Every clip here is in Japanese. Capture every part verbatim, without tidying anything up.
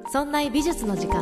そんな美術の時間。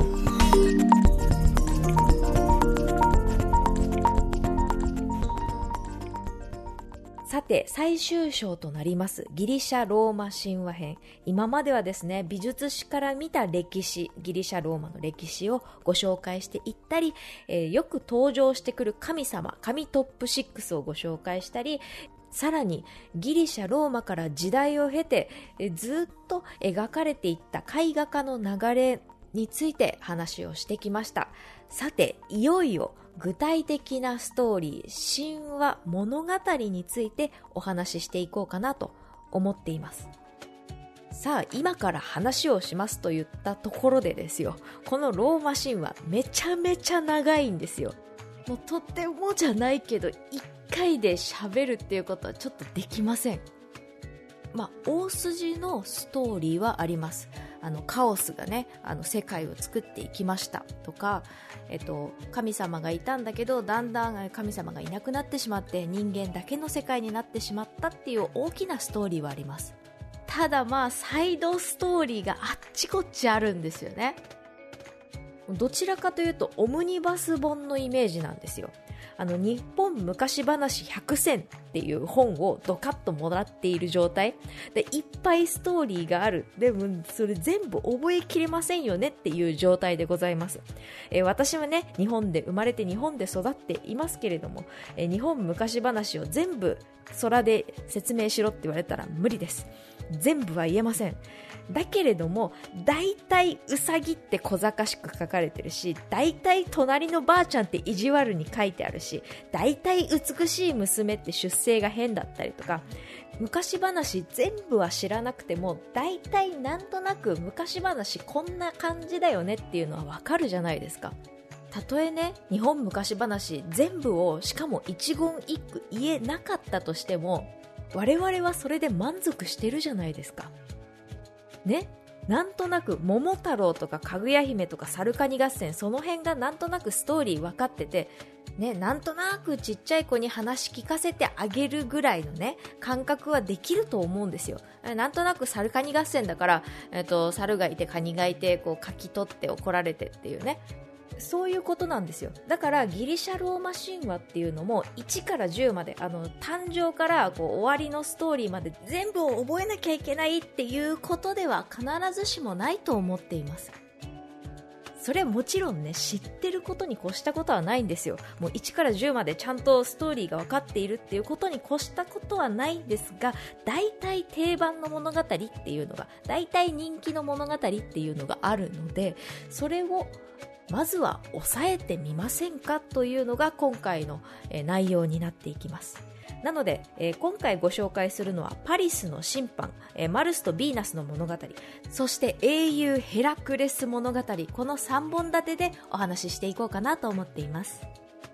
さて、最終章となりますギリシャローマ神話編。今まではですね、美術史から見た歴史、ギリシャローマの歴史をご紹介していったり、えー、よく登場してくる神様、神トップろくをご紹介したり、さらにギリシャローマから時代を経て、えー、ずっと描かれていった絵画家の流れについて話をしてきました。さて、いよいよ具体的なストーリー、神話、物語についてお話ししていこうかなと思っています。さあ、今から話をしますと言ったところでですよ、このローマ神話めちゃめちゃ長いんですよ。もうとってもじゃないけどいっかいで喋るっていうことはちょっとできません。まあ、大筋のストーリーはあります。あのカオスがね、あの世界を作っていきましたとか、えっと、神様がいたんだけどだんだん神様がいなくなってしまって人間だけの世界になってしまったっていう大きなストーリーはあります。ただまあサイドストーリーがあっちこっちあるんですよね。どちらかというとオムニバス本のイメージなんですよ。あの日本昔話ひゃくせんっていう本をドカッともらっている状態で、いっぱいストーリーがある。でもそれ全部覚えきれませんよねっていう状態でございます。えー、私はね、日本で生まれて日本で育っていますけれども、えー、日本昔話を全部空で説明しろって言われたら無理です。全部は言えません。だけれども大体うさぎって小賢しく書かれてるし、大体隣のばあちゃんって意地悪に書いてあるし、大体美しい娘って出生が変だったりとか、昔話全部は知らなくても大体なんとなく昔話こんな感じだよねっていうのはわかるじゃないですか。たとえね、日本昔話全部をしかも一言一句言えなかったとしても、我々はそれで満足してるじゃないですかね。なんとなく桃太郎とかかぐや姫とかサルカニ合戦、その辺がなんとなくストーリー分かっててね、なんとなくちっちゃい子に話聞かせてあげるぐらいのね感覚はできると思うんですよ。なんとなくサルカニ合戦だから、えっと、猿がいてカニがいてこう書き取って怒られてっていうね、そういうことなんですよ。だからギリシャローマ神話っていうのもいちからじゅうまで、あの誕生からこう終わりのストーリーまで全部を覚えなきゃいけないっていうことでは必ずしもないと思っています。それはもちろんね、知ってることに越したことはないんですよ。もういちからじゅうまでちゃんとストーリーが分かっているっていうことに越したことはないんですが、大体定番の物語っていうのが、大体人気の物語っていうのがあるので、それをまずは抑えてみませんかというのが今回の内容になっていきます。なので、えー、今回ご紹介するのはパリスの審判、えー、マルスとヴィーナスの物語、そして英雄ヘラクレス物語、このさんぼん立てでお話ししていこうかなと思っています。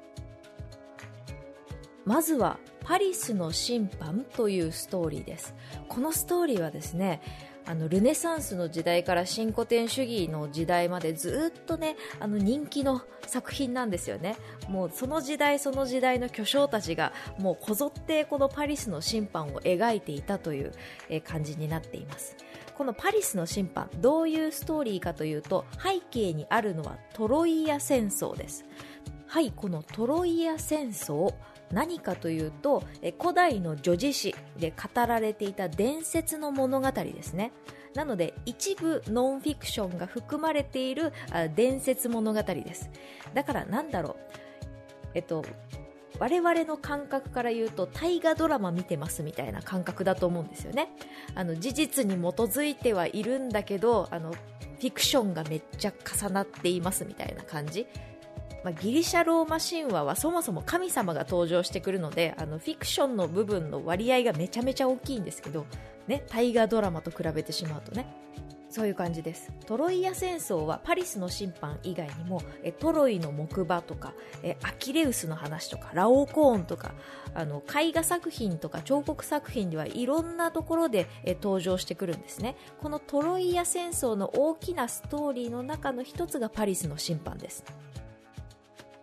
まずはパリスの審判というストーリーです。このストーリーはですね、あのルネサンスの時代から新古典主義の時代までずっとね、あの人気の作品なんですよね。もうその時代その時代の巨匠たちがもうこぞってこのパリスの審判を描いていたという感じになっています。このパリスの審判、どういうストーリーかというと、背景にあるのはトロイア戦争です。はい、このトロイア戦争、何かというと、古代の叙事詩で語られていた伝説の物語ですね。なので一部ノンフィクションが含まれている伝説物語です。だからなんだろう、えっと我々の感覚から言うと大河ドラマ見てますみたいな感覚だと思うんですよね。あの事実に基づいてはいるんだけど、あのフィクションがめっちゃ重なっていますみたいな感じ。まあ、ギリシャローマ神話はそもそも神様が登場してくるので、あのフィクションの部分の割合がめちゃめちゃ大きいんですけど、ね、大河ドラマと比べてしまうとね、そういう感じです。トロイア戦争はパリスの審判以外にもえトロイの木馬とかえアキレウスの話とかラオコーンとか、あの絵画作品とか彫刻作品ではいろんなところでえ登場してくるんですね。このトロイア戦争の大きなストーリーの中の一つがパリスの審判です。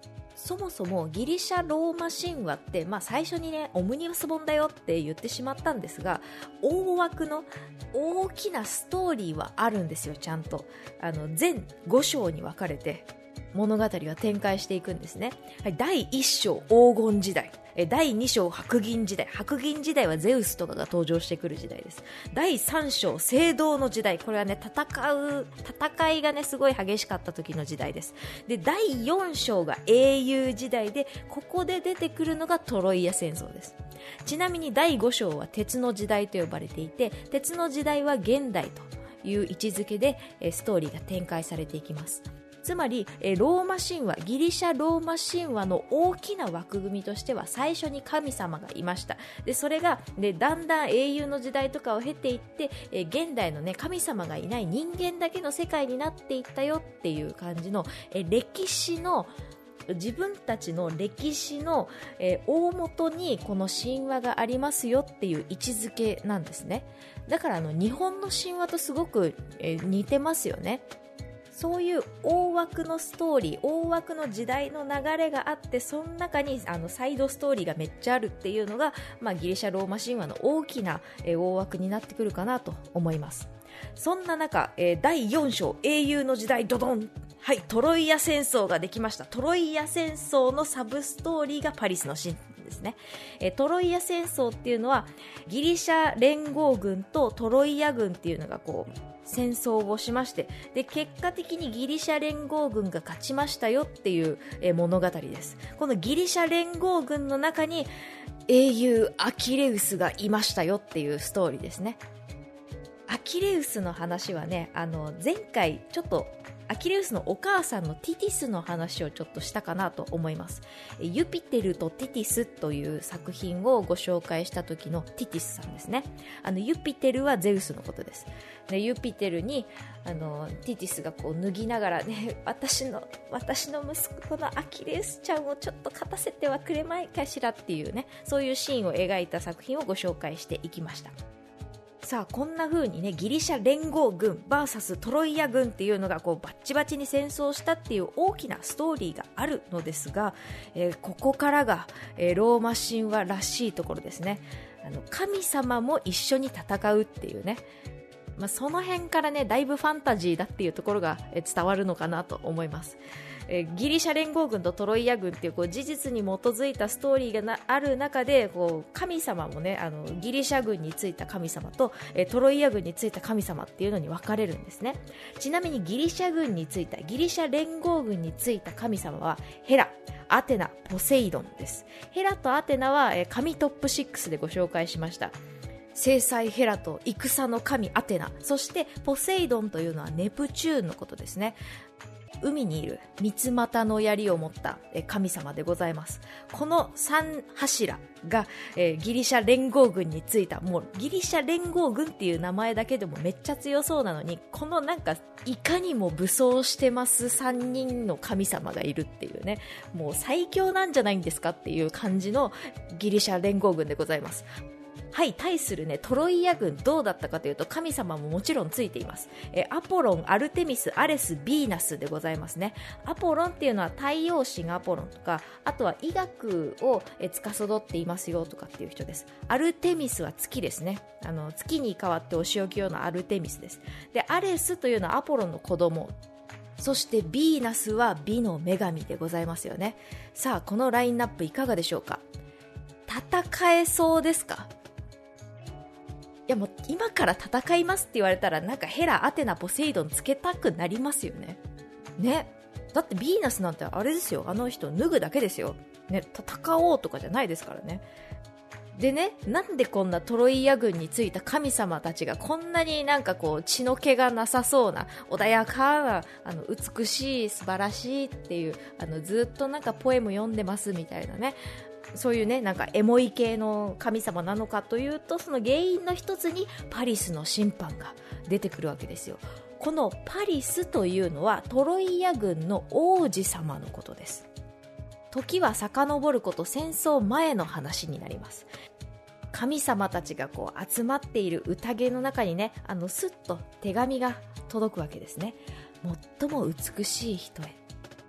そもそもギリシャローマ神話って、まあ、最初にねオムニバス本だよって言ってしまったんですが、大枠の大きなストーリーはあるんですよ。ちゃんとあの全ご章に分かれて物語は展開していくんですね。はい、だいいっ章黄金時代、だいに章白銀時代、白銀時代はゼウスとかが登場してくる時代です。だいさん章青銅の時代、これはね戦う戦いがねすごい激しかった時の時代です。でだいよん章が英雄時代で、ここで出てくるのがトロイア戦争です。ちなみにだいご章は鉄の時代と呼ばれていて、鉄の時代は現代という位置づけでストーリーが展開されていきます。つまりローマ神話、ギリシャローマ神話の大きな枠組みとしては、最初に神様がいました。でそれがでだんだん英雄の時代とかを経ていって、え現代の、ね、神様がいない人間だけの世界になっていったよっていう感じのえ歴史の自分たちの歴史の、えー、大元にこの神話がありますよっていう位置づけなんですね。だからあの日本の神話とすごく、えー、似てますよね。そういう大枠のストーリー、大枠の時代の流れがあって、その中にあのサイドストーリーがめっちゃあるっていうのが、まあ、ギリシャローマ神話の大きな、えー、大枠になってくるかなと思います。そんな中、えー、だいよん章英雄の時代ドドン、はい、トロイア戦争ができました。トロイア戦争のサブストーリーがパリスの神ですね。えー、トロイア戦争っていうのはギリシャ連合軍とトロイア軍っていうのがこう戦争をしまして、で結果的にギリシャ連合軍が勝ちましたよっていう、えー、物語です。このギリシャ連合軍の中に英雄アキレウスがいましたよっていうストーリーですね。アキレウスの話はね、あの前回ちょっとアキレウスのお母さんのティティスの話をちょっとしたかなと思います。ユピテルとティティスという作品をご紹介した時のティティスさんですね。あのユピテルはゼウスのことです。でユピテルにあのティティスがこう脱ぎながらね、私の私の息子のアキレウスちゃんをちょっと勝たせてはくれまいかしらっていうね、そういうシーンを描いた作品をご紹介していきました。さあこんな風にね、ギリシャ連合軍 ブイエス トロイア軍っていうのがこうバッチバチに戦争したっていう大きなストーリーがあるのですが、えー、ここからが、えー、ローマ神話らしいところですね。あの神様も一緒に戦うっていうね、まあ、その辺からねだいぶファンタジーだっていうところが伝わるのかなと思います。えー、ギリシャ連合軍とトロイア軍っていう、こう事実に基づいたストーリーがなある中で、こう神様もね、あのギリシャ軍についた神様と、えー、トロイア軍についた神様っていうのに分かれるんですね。ちなみにギリシャ軍についたギリシャ連合軍についた神様はヘラ、アテナ、ポセイドンです。ヘラとアテナは、えー、神トップろくでご紹介しました。正妻ヘラと戦の神アテナ、そしてポセイドンというのはネプチューンのことですね。海にいる三つ股の槍を持った神様でございます。この三柱が、えー、ギリシャ連合軍についた、もうギリシャ連合軍っていう名前だけでもめっちゃ強そうなのに、このなんかいかにも武装してますさんにんの神様がいるっていうね、もう最強なんじゃないんですかっていう感じのギリシャ連合軍でございます。はい、対するねトロイア軍どうだったかというと、神様ももちろんついています。えアポロン、アルテミス、アレス、ビーナスでございますね。アポロンっていうのは太陽神アポロンとか、あとは医学をえ司っていますよとかっていう人です。アルテミスは月ですね。あの月に代わってお仕置き用のアルテミスです。でアレスというのはアポロンの子供、そしてビーナスは美の女神でございますよね。さあこのラインナップいかがでしょうか。戦えそうですか。いやもう今から戦いますって言われたら、なんかヘラ、アテナ、ポセイドンつけたくなりますよね。ね、だってビーナスなんてあれですよ、あの人脱ぐだけですよ、ね、戦おうとかじゃないですからね。でね、なんでこんなトロイア軍についた神様たちがこんなになんかこう血の気がなさそうな、穏やかな、あの美しい、素晴らしいっていう、あのずっとなんかポエム読んでますみたいなね、そういうねなんかエモい系の神様なのかというと、その原因の一つにパリスの審判が出てくるわけですよ。このパリスというのはトロイア軍の王子様のことです。時は遡ること戦争前の話になります。神様たちがこう集まっている宴の中にね、あのスッと手紙が届くわけですね。最も美しい人へ、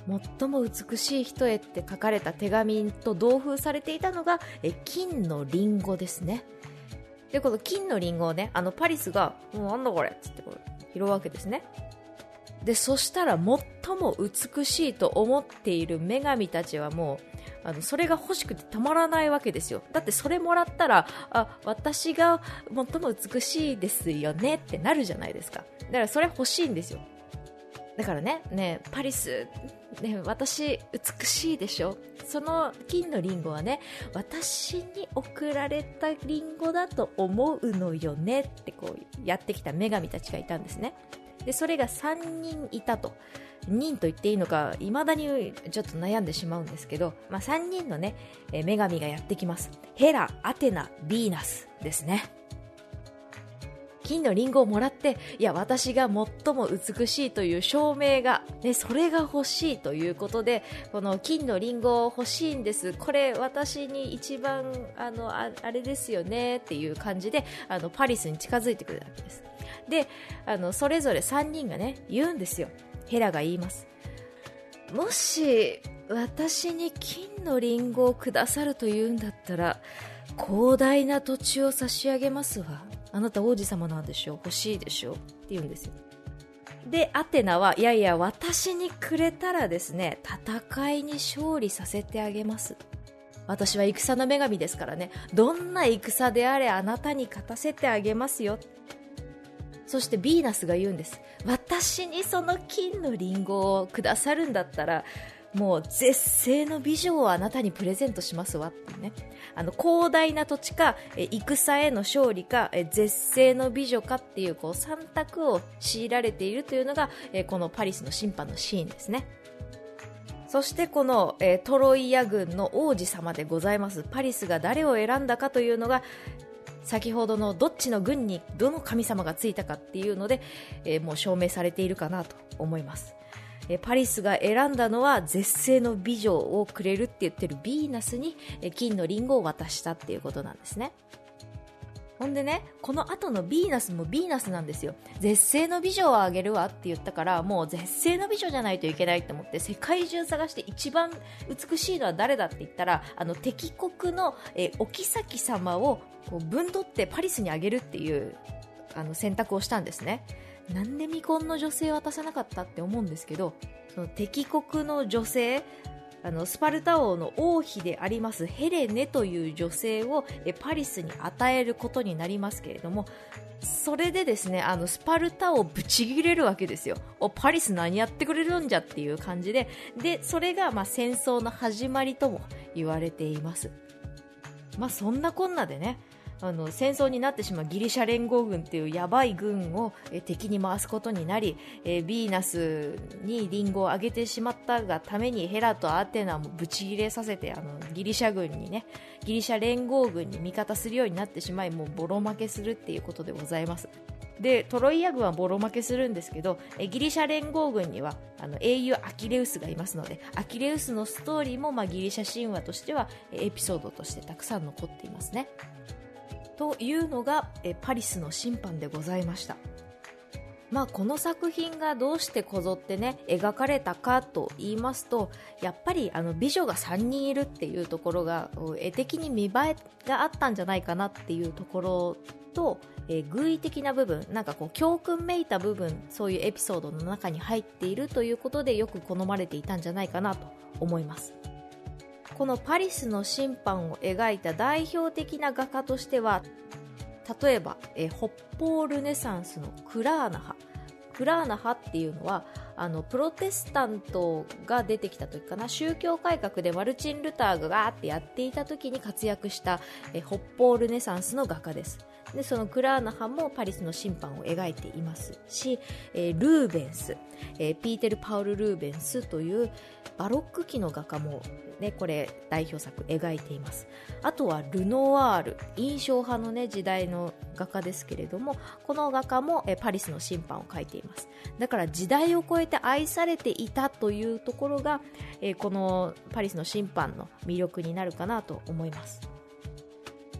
最も美しい人へって書かれた手紙と同封されていたのがえ金のリンゴですね。でこの金のリンゴをね、あのパリスがもうなんだこれっつってこう拾うわけですね。でそしたら最も美しいと思っている女神たちはもうあのそれが欲しくてたまらないわけですよ。だってそれもらったら、あ、私が最も美しいですよねってなるじゃないですか。だからそれ欲しいんですよ。だからね、ねパリス、ね、私美しいでしょ。その金のリンゴはね、私に贈られたリンゴだと思うのよねってこうやってきた女神たちがいたんですね。でそれがさんにんいたと、人と言っていいのか未だにちょっと悩んでしまうんですけど、まあ、さんにんのね、え女神がやってきます。ヘラ、アテナ、ヴィーナスですね。金のリンゴをもらって、いや私が最も美しいという証明が、ね、それが欲しいということで、この金のリンゴ欲しいんです、これ私に一番 あの あ, あれですよねっていう感じであのパリスに近づいてくるわけです。であのそれぞれさんにんがね言うんですよ。ヘラが言います。もし私に金のリンゴをくださるというんだったら広大な土地を差し上げますわ。あなた王子様なんでしょう、欲しいでしょって言うんですよ。でアテナはいやいや私にくれたらですね、戦いに勝利させてあげます。私は戦の女神ですからね、どんな戦であれあなたに勝たせてあげますよ。そしてヴィーナスが言うんです。私にその金のリンゴをくださるんだったらもう絶世の美女をあなたにプレゼントしますわってね。あの広大な土地かえ戦への勝利かえ絶世の美女かっていう、こうさん択を強いられているというのがえこのパリスの審判のシーンですね。そしてこのえトロイア軍の王子様でございますパリスが誰を選んだかというのが、先ほどのどっちの軍にどの神様がついたかっていうので、えー、もう証明されているかなと思います。えー、パリスが選んだのは絶世の美女をくれるって言ってるヴィーナスに、えー、金のリンゴを渡したっていうことなんですね。ほんでね、この後のヴィーナスもヴィーナスなんですよ。絶世の美女をあげるわって言ったから、もう絶世の美女じゃないといけないと思って世界中探して一番美しいのは誰だって言ったら、あの敵国の、えー、お妃様をこう分取ってパリスにあげるっていうあの選択をしたんですね。なんで未婚の女性を渡さなかったって思うんですけど、その敵国の女性、あのスパルタ王の王妃でありますヘレネという女性をえパリスに与えることになりますけれども、それでですね、あのスパルタ王ぶち切れるわけですよ。おパリス何やってくれるんじゃっていう感じで、でそれがまあ戦争の始まりとも言われています。まあそんなこんなでね、あの戦争になってしまうギリシャ連合軍っていうやばい軍をえ敵に回すことになり、えヴィーナスにリンゴをあげてしまったがためにヘラとアテナもブチギレさせて、あのギリシャ軍にね、ギリシャ連合軍に味方するようになってしまい、もうボロ負けするっていうことでございます。でトロイア軍はボロ負けするんですけど、えギリシャ連合軍にはあの英雄アキレウスがいますので、アキレウスのストーリーも、まあ、ギリシャ神話としてはエピソードとしてたくさん残っていますね。というのがえパリスの審判でございました。まあ、この作品がどうしてこぞってね描かれたかと言いますと、やっぱりあの美女がさんにんいるっていうところが絵的に見栄えがあったんじゃないかなっていうところと、えー、偶意的な部分、なんかこう教訓めいた部分、そういうエピソードの中に入っているということでよく好まれていたんじゃないかなと思います。このパリスの審判を描いた代表的な画家としては、例えばえ北方ルネサンスのクラーナ派。クラーナ派っていうのはあのプロテスタントが出てきた時かな、宗教改革でマルチン・ルターがガーってやっていた時に活躍したえ北方ルネサンスの画家です。でそのクラーナ派もパリスの審判を描いていますし、えー、ルーベンス、えー、ピーテル・パウル・ルーベンスというバロック期の画家も、ね、これ代表作描いています。あとはルノワール、印象派の、ね、時代の画家ですけれども、この画家もえー、パリスの審判を描いています。だから時代を超えて愛されていたというところが、えー、このパリスの審判の魅力になるかなと思います。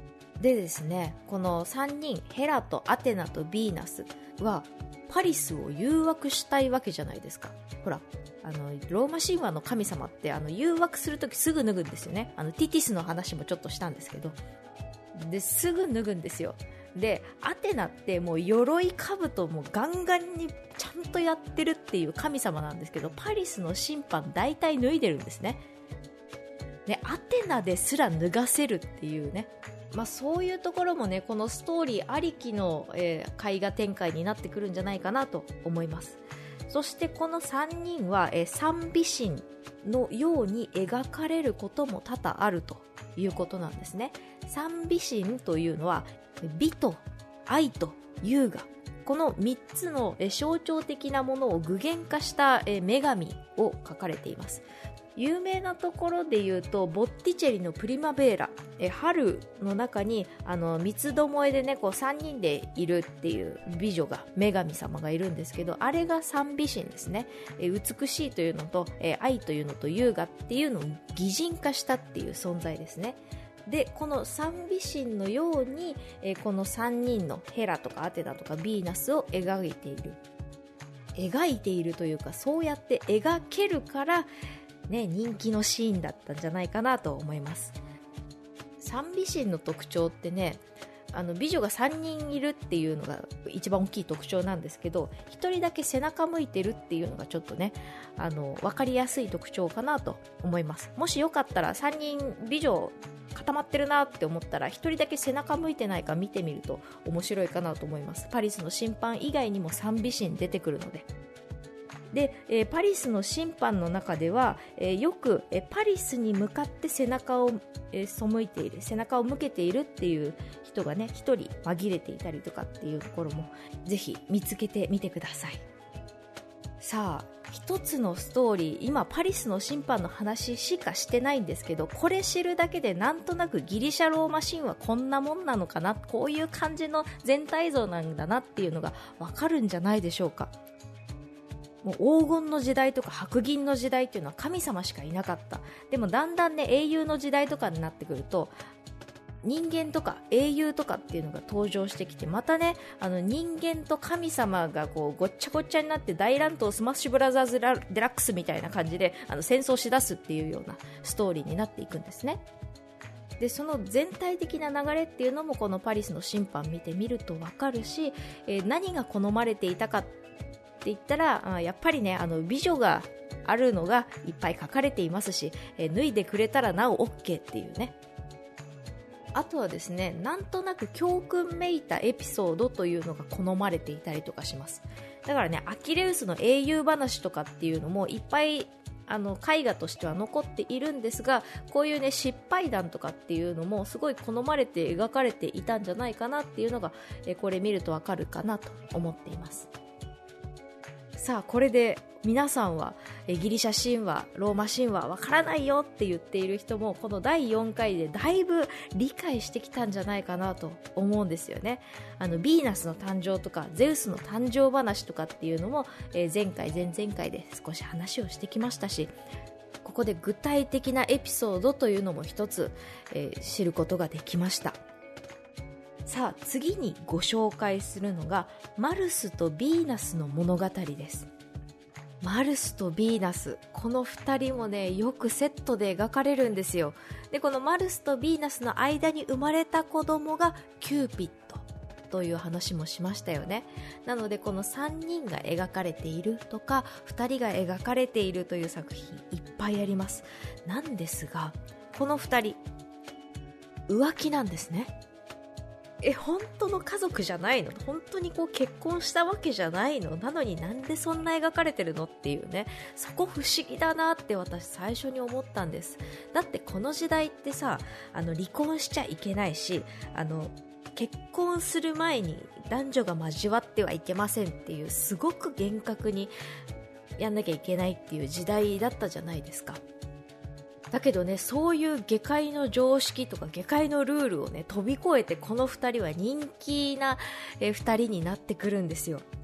でですね、このさんにん、ヘラとアテナとヴィーナスはパリスを誘惑したいわけじゃないですか。ほら、あのローマ神話の神様ってあの誘惑するときすぐ脱ぐんですよね。あのティティスの話もちょっとしたんですけど、ですぐ脱ぐんですよ。でアテナってもう鎧兜もガンガンにちゃんとやってるっていう神様なんですけど、パリスの審判大体脱いでるんですね。でアテナですら脱がせるっていうね、まあ、そういうところもね、このストーリーありきの、えー、絵画展開になってくるんじゃないかなと思います。そしてこのさんにんは、えー、三美神のように描かれることも多々あるということなんですね。三美神というのは美と愛と優雅、このみっつの、えー、象徴的なものを具現化した、えー、女神を描かれています。有名なところで言うとボッティチェリのプリマベーラ、え春の中にあの三つどもえでね、こうさんにんでいるっていう美女が、女神様がいるんですけど、あれが三美神ですね。え美しいというのと、え愛というのと優雅っていうのを擬人化したっていう存在ですね。でこの三美神のように、えこのさんにんのヘラとかアテナとかヴィーナスを描いている描いているというか、そうやって描けるからね、人気のシーンだったんじゃないかなと思います。三美神の特徴ってね、あの美女がさんにんいるっていうのが一番大きい特徴なんですけど、ひとりだけ背中向いてるっていうのがちょっとね、あの分かりやすい特徴かなと思います。もしよかったらさんにん美女固まってるなって思ったら、ひとりだけ背中向いてないか見てみると面白いかなと思います。パリスの審判以外にも三美神出てくるので。で、えー、パリスの審判の中では、えー、よく、えー、パリスに向かって背中を、えー、背いている背中を向けているっていう人がね、一人紛れていたりとかっていうところもぜひ見つけてみてください。さあ、一つのストーリー、今パリスの審判の話しかしてないんですけど、これ知るだけでなんとなくギリシャローマ神話こんなもんなのかな、こういう感じの全体像なんだなっていうのがわかるんじゃないでしょうか。もう黄金の時代とか白銀の時代っていうのは神様しかいなかった。でもだんだんね、英雄の時代とかになってくると人間とか英雄とかっていうのが登場してきて、またね、あの人間と神様がこうごっちゃごっちゃになって大乱闘スマッシュブラザーズデラックスみたいな感じであの戦争しだすっていうようなストーリーになっていくんですね。でその全体的な流れっていうのもこのパリスの審判見てみると分かるし、えー、何が好まれていたかって言ったら、やっぱりね、あの美女があるのがいっぱい書かれていますし、えー、脱いでくれたらなお OK っていうね。あとはですね、なんとなく教訓めいたエピソードというのが好まれていたりとかします。だからね、アキレウスの英雄話とかっていうのもいっぱいあの絵画としては残っているんですが、こういうね失敗談とかっていうのもすごい好まれて描かれていたんじゃないかなっていうのが、えこれ見るとわかるかなと思っています。さあ、これで皆さんはえギリシャ神話、ローマ神話わからないよって言っている人もこのだいよんかいでだいぶ理解してきたんじゃないかなと思うんですよね。あのヴィーナスの誕生とかゼウスの誕生話とかっていうのも、え前回前々回で少し話をしてきましたし、ここで具体的なエピソードというのも一つ、えー、知ることができました。さあ、次にご紹介するのがマルスとヴィーナスの物語です。マルスとヴィーナス、このふたりもね、よくセットで描かれるんですよ。でこのマルスとヴィーナスの間に生まれた子供がキューピッドという話もしましたよね。なのでこのさんにんが描かれているとかふたりが描かれているという作品いっぱいあります。なんですが、このふたり浮気なんですね。え、本当の家族じゃないの？本当にこう結婚したわけじゃないの？なのになんでそんな描かれてるのっていうね、そこ不思議だなって私最初に思ったんです。だってこの時代ってさ、あの離婚しちゃいけないし、あの結婚する前に男女が交わってはいけませんっていうすごく厳格にやんなきゃいけないっていう時代だったじゃないですか。だけどね、そういう下界の常識とか下界のルールをね飛び越えて、このふたりは人気なふたりになってくるんですよ。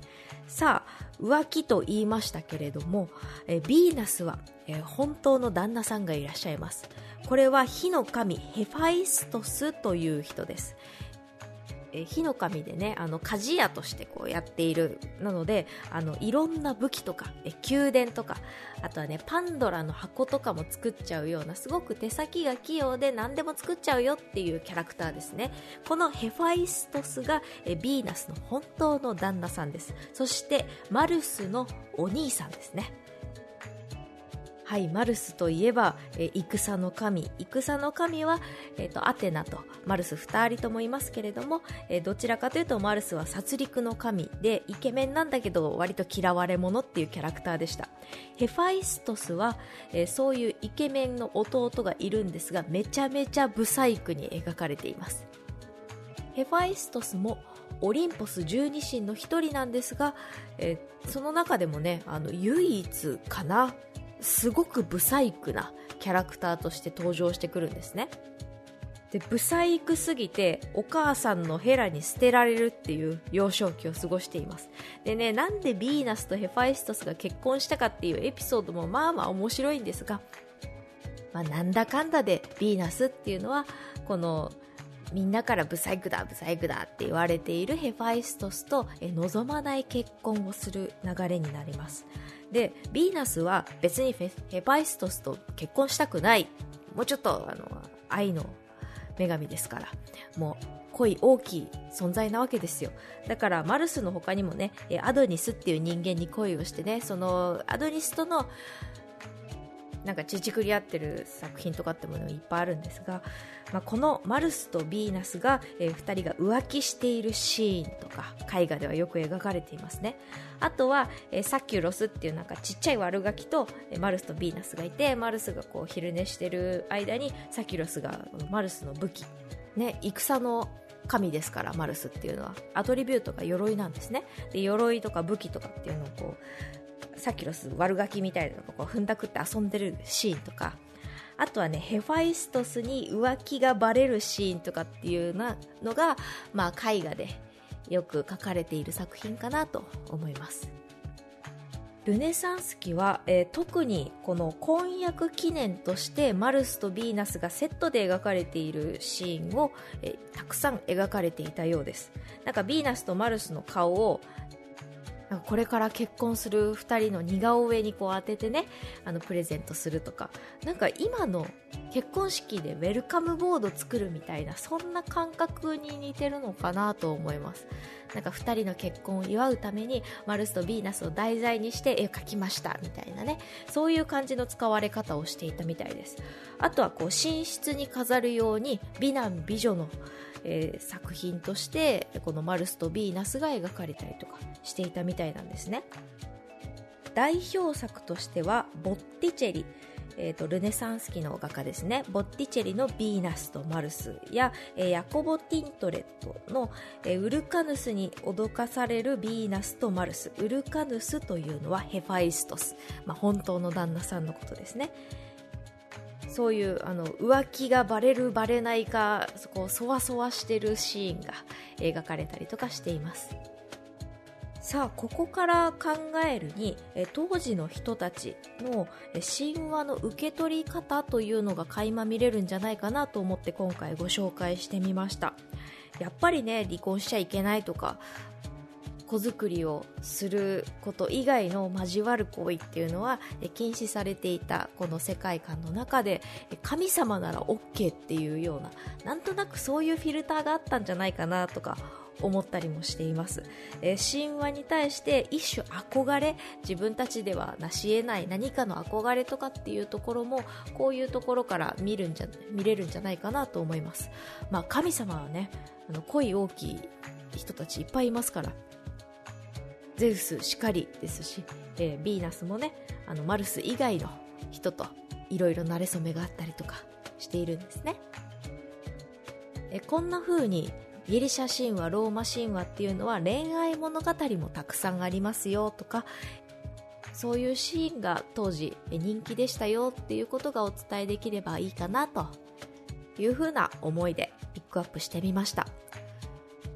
さあ、浮気と言いましたけれども、えヴィーナスは、えー、本当の旦那さんがいらっしゃいます。これは火の神ヘファイストスという人です。え火の神でね、あの鍛冶屋としてこうやっている。なので、あのいろんな武器とかえ宮殿とか、あとはねパンドラの箱とかも作っちゃうような、すごく手先が器用で何でも作っちゃうよっていうキャラクターですね。このヘファイストスがえヴィーナスの本当の旦那さんです。そしてマルスのお兄さんですね。はい、マルスといえば、えー、戦の神戦の神は、えー、とアテナとマルスふたりともいますけれども、えー、どちらかというとマルスは殺戮の神でイケメンなんだけど割と嫌われ者っていうキャラクターでした。ヘファイストスは、えー、そういうイケメンの弟がいるんですが、めちゃめちゃブサイクに描かれています。ヘファイストスもオリンポス十二神の一人なんですが、えー、その中でもね、あの唯一かな、すごくブサイクなキャラクターとして登場してくるんですね。で、ブサイクすぎてお母さんのヘラに捨てられるっていう幼少期を過ごしています。でね、なんでヴィーナスとヘファイストスが結婚したかっていうエピソードもまあまあ面白いんですが、まあ、なんだかんだでヴィーナスっていうのはこのみんなからブサイクだブサイクだって言われているヘファイストスとえ望まない結婚をする流れになります。で、ヴィーナスは別にヘファイストスと結婚したくない、もうちょっとあの愛の女神ですから、もう恋大きい存在なわけですよ。だからマルスの他にもね、アドニスっていう人間に恋をしてね、そのアドニスとのなんかちちくり合ってる作品とかってものいっぱいあるんですが、まあ、このマルスとヴィーナスが、えー、ふたりが浮気しているシーンとか絵画ではよく描かれていますね。あとは、えー、サキュロスっていうなんかちっちゃい悪ガキと、えー、マルスとヴィーナスがいて、マルスがこう昼寝してる間にサキュロスがマルスの武器、ね、戦の神ですから、マルスっていうのはアトリビュートが鎧なんですね。で、鎧とか武器とかっていうのをこうサキュロス悪ガキみたいなのがこう踏んだくって遊んでるシーンとか、あとはね、ヘファイストスに浮気がバレるシーンとかっていうのが、まあ、絵画でよく描かれている作品かなと思います。ルネサンス期は、えー、特にこの婚約記念としてマルスとヴィーナスがセットで描かれているシーンを、えー、たくさん描かれていたようです。なんかヴィーナスとマルスの顔をなんかこれから結婚するふたりの似顔絵にこう当ててね、あのプレゼントするとか、なんか今の結婚式でウェルカムボード作るみたいな、そんな感覚に似てるのかなと思います。なんかふたりの結婚を祝うためにマルスとヴィーナスを題材にして絵を描きましたみたいなね、そういう感じの使われ方をしていたみたいです。あとはこう寝室に飾るように美男美女のえー、作品としてこのマルスとヴィーナスが描かれたりとかしていたみたいなんですね。代表作としてはボッティチェリ、えー、とルネサンス期の画家ですね、ボッティチェリのヴィーナスとマルスや、えー、ヤコボ・ティントレットの、えー、ウルカヌスに脅かされるヴィーナスとマルス。ウルカヌスというのはヘファイストス、まあ、本当の旦那さんのことですね。そういうあの浮気がバレるバレないか、そこをそわそわしてるシーンが描かれたりとかしています。さあ、ここから考えるにえ当時の人たちの神話の受け取り方というのが垣間見れるんじゃないかなと思って今回ご紹介してみました。やっぱりね、離婚しちゃいけないとか子作りをすること以外の交わる行為っていうのは禁止されていたこの世界観の中で、神様なら OK っていうような、なんとなくそういうフィルターがあったんじゃないかなとか思ったりもしています。えー、神話に対して一種憧れ、自分たちでは成し得ない何かの憧れとかっていうところもこういうところから見るんじゃ見れるんじゃないかなと思います。まあ、神様はね、あの恋大きい人たちいっぱいいますから、ゼウスしかりですし、えー、ヴィーナスもね、あのマルス以外の人といろいろ馴れ初めがあったりとかしているんですね。えー、こんな風にギリシャ神話、ローマ神話っていうのは恋愛物語もたくさんありますよとか、そういうシーンが当時人気でしたよっていうことがお伝えできればいいかなという風な思いでピックアップしてみました。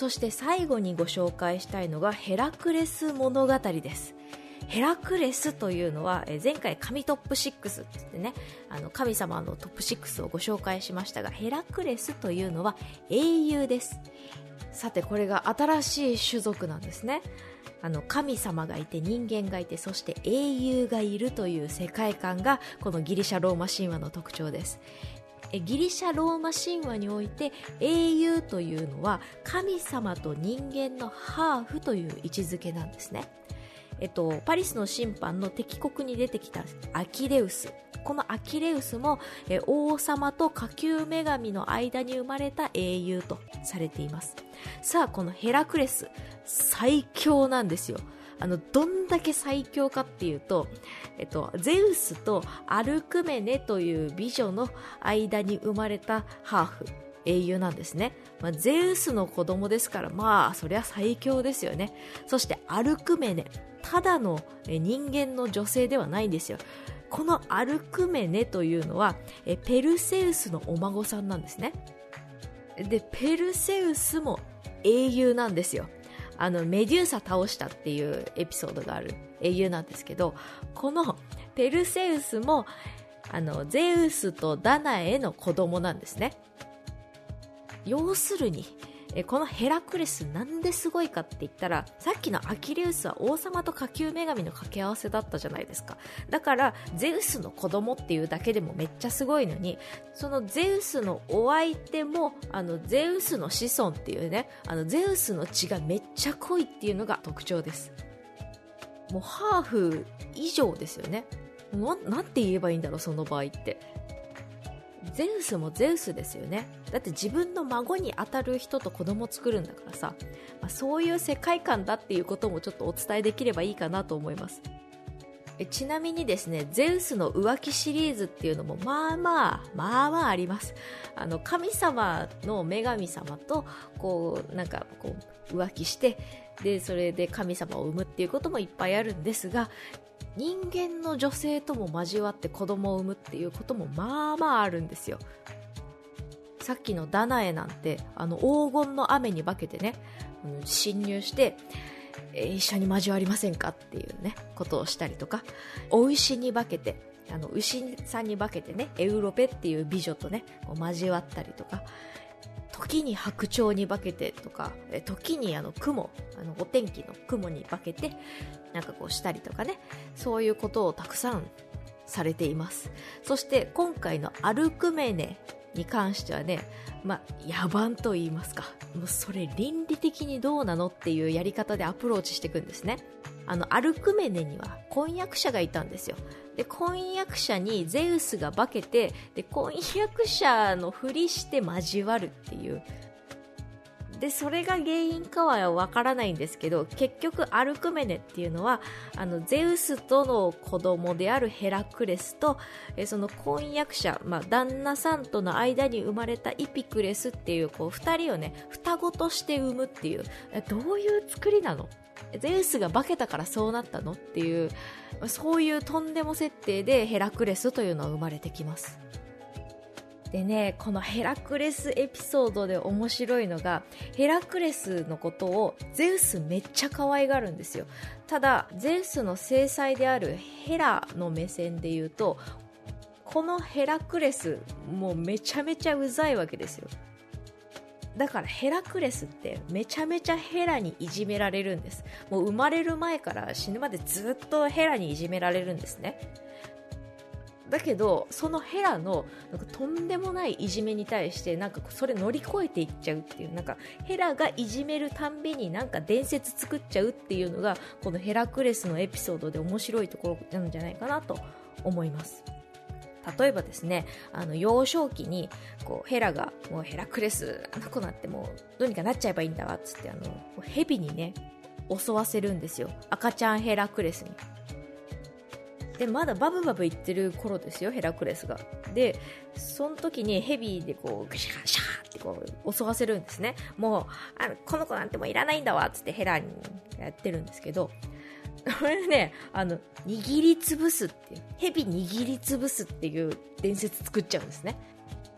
そして最後にご紹介したいのがヘラクレス物語です。ヘラクレスというのは前回神トップろくって言ってね、あの神様のトップろくをご紹介しましたが、ヘラクレスというのは英雄です。さてこれが新しい種族なんですね。あの神様がいて人間がいて、そして英雄がいるという世界観がこのギリシャローマ神話の特徴です。ギリシャローマ神話において英雄というのは神様と人間のハーフという位置づけなんですね。えっと、パリスの審判の敵国に出てきたアキレウス、このアキレウスもえ王様と下級女神の間に生まれた英雄とされています。さあこのヘラクレス最強なんですよ。あのどんだけ最強かっていうと、えっと、ゼウスとアルクメネという美女の間に生まれたハーフ英雄なんですね。まあ、ゼウスの子供ですから、まあそりゃ最強ですよね。そしてアルクメネ、ただの人間の女性ではないんですよ。このアルクメネというのはペルセウスのお孫さんなんですね。でペルセウスも英雄なんですよ。あのメデューサ倒したっていうエピソードがある英雄なんですけど、このペルセウスもあのゼウスとダナエの子供なんですね。要するにこのヘラクレスなんですごいかって言ったら、さっきのアキレウスは王様と下級女神の掛け合わせだったじゃないですか。だからゼウスの子供っていうだけでもめっちゃすごいのに、そのゼウスのお相手もあのゼウスの子孫っていうね、あのゼウスの血がめっちゃ濃いっていうのが特徴です。もうハーフ以上ですよね。な、なんて言えばいいんだろう、その場合って。ゼウスもゼウスですよね。だって自分の孫に当たる人と子供を作るんだからさ、まあ、そういう世界観だっていうこともちょっとお伝えできればいいかなと思います。えちなみにですね、ゼウスの浮気シリーズっていうのもまあまあまあまああります。あの神様の女神様とこうなんかこう浮気して、でそれで神様を産むっていうこともいっぱいあるんですが、人間の女性とも交わって子供を産むっていうこともまあまああるんですよ。さっきのダナエなんてあの黄金の雨に化けてね、うん、侵入して、えー、一緒に交わりませんかっていうねことをしたりとか、お牛に化けてあの牛さんに化けてね、エウロペっていう美女とねこう交わったりとか、時に白鳥に化けてとか、時にあの雲、あのお天気の雲に化けてなんかこうしたりとかね、そういうことをたくさんされています。そして今回のアルクメネに関してはね、まあ野蛮と言いますか、もうそれ倫理的にどうなのっていうやり方でアプローチしていくんですね。あのアルクメネには婚約者がいたんですよ。で婚約者にゼウスが化けて、で婚約者のふりして交わるっていう、でそれが原因かはわからないんですけど、結局アルクメネっていうのはあのゼウスとの子供であるヘラクレスとえその婚約者、まあ、旦那さんとの間に生まれたイピクレスっていう、こうふたりをね双子として産むっていう、どういう作りなの、ゼウスが化けたからそうなったのっていう、そういうとんでも設定でヘラクレスというのは生まれてきます。でね、このヘラクレスエピソードで面白いのが、ヘラクレスのことをゼウスめっちゃ可愛がるんですよ。ただゼウスの正妻であるヘラの目線で言うと、このヘラクレスもうめちゃめちゃうざいわけですよ。だからヘラクレスってめちゃめちゃヘラにいじめられるんです。もう生まれる前から死ぬまでずっとヘラにいじめられるんですね。だけどそのヘラのなんかとんでもないいじめに対してなんかそれ乗り越えていっちゃうっていう、なんかヘラがいじめるたんびになんか伝説作っちゃうっていうのがこのヘラクレスのエピソードで面白いところなんじゃないかなと思います。例えばですね、あの幼少期にこうヘラがもうヘラクレスあの子なんてもうどうにかなっちゃえばいいんだわっつって、あのヘビにね襲わせるんですよ、赤ちゃんヘラクレスに。でまだバブバブ言ってる頃ですよ、ヘラクレスが。でその時にヘビでこうグシャシャーってこう襲わせるんですね。もうあのこの子なんてもういらないんだわっつってヘラにやってるんですけど、これね、あの握りつぶすっていう、ヘビ握りつぶすっていう伝説作っちゃうんですね。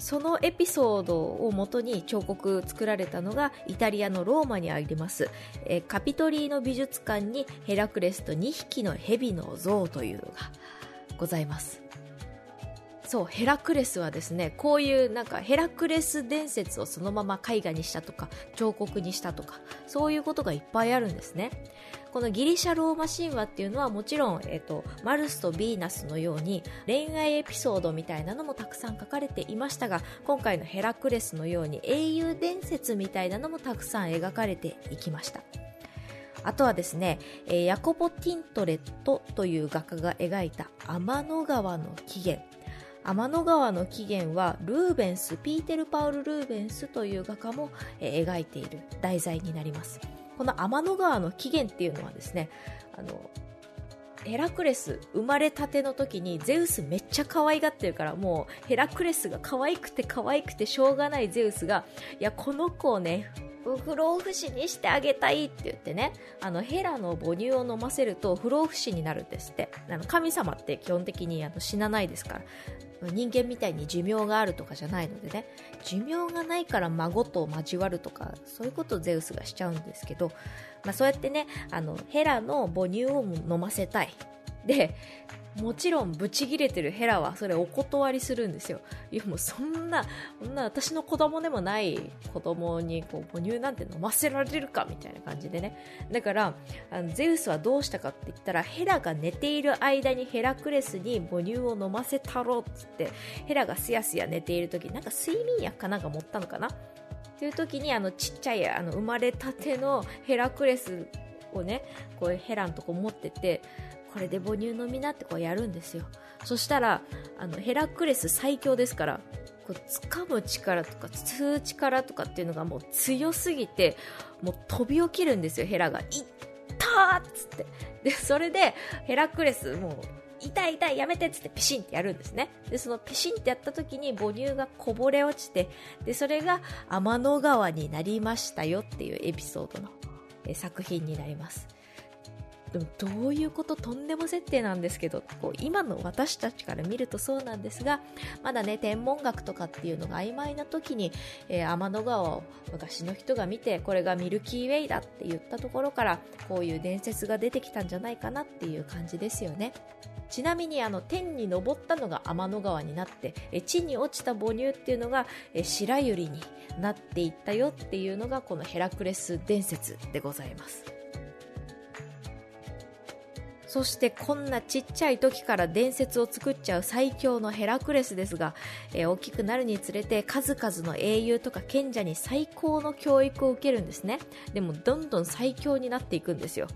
そのエピソードを元に彫刻作られたのがイタリアのローマにあります、えー、カピトリーノ美術館にヘラクレスとにひきの蛇の像というのがございます。そう、ヘラクレスはですね、こういうなんかヘラクレス伝説をそのまま絵画にしたとか彫刻にしたとか、そういうことがいっぱいあるんですね。このギリシャローマ神話っていうのはもちろん、えっと、マルスとヴィーナスのように恋愛エピソードみたいなのもたくさん書かれていましたが、今回のヘラクレスのように英雄伝説みたいなのもたくさん描かれていきました。あとはですね、ヤコポ・ティントレットという画家が描いた天の川の起源。天の川の起源はルーベンス、ピーテル・パウル・ルーベンスという画家も描いている題材になります。この天の川の起源っていうのはですね、あのヘラクレス生まれたての時にゼウスめっちゃ可愛がってるから、もうヘラクレスが可愛くて可愛くてしょうがないゼウスが、いやこの子をね不老不死にしてあげたいって言ってね、あのヘラの母乳を飲ませると不老不死になるんですって。あの神様って基本的にあの死なないですから、人間みたいに寿命があるとかじゃないのでね、寿命がないから孫と交わるとかそういうことをゼウスがしちゃうんですけど、まあ、そうやってね、あのヘラの母乳を飲ませたい。でもちろんブチギレてるヘラはそれお断りするんですよ。いやもうそんな、そんな私の子供でもない子供にこう母乳なんて飲ませられるかみたいな感じでね。だからあのゼウスはどうしたかって言ったら、ヘラが寝ている間にヘラクレスに母乳を飲ませたろうっつって、ヘラがすやすや寝ている時なんか睡眠薬かなんか持ったのかなっていう時に、あのちっちゃいあの生まれたてのヘラクレスをね、こうヘラのとこ持ってて、これで母乳飲みなってこうやるんですよ。そしたらあのヘラクレス最強ですから、こう掴む力とか吸う力とかっていうのがもう強すぎて、もう飛び起きるんですよ。ヘラがいったーっつって、でそれでヘラクレスもう痛い痛いやめてっつってピシンってやるんですね。でそのピシンってやった時に母乳がこぼれ落ちて、でそれが天の川になりましたよっていうエピソードのえ作品になります。でもどういうこと、とんでも設定なんですけど、こう今の私たちから見るとそうなんですが、まだね天文学とかっていうのが曖昧な時に、えー、天の川を昔の人が見て、これがミルキーウェイだって言ったところから、こういう伝説が出てきたんじゃないかなっていう感じですよね。ちなみにあの天に昇ったのが天の川になって、え地に落ちた母乳っていうのがえ白百合になっていったよっていうのがこのヘラクレス伝説でございます。そしてこんなちっちゃい時から伝説を作っちゃう最強のヘラクレスですが、えー、大きくなるにつれて数々の英雄とか賢者に最高の教育を受けるんですね。でもどんどん最強になっていくんですよ。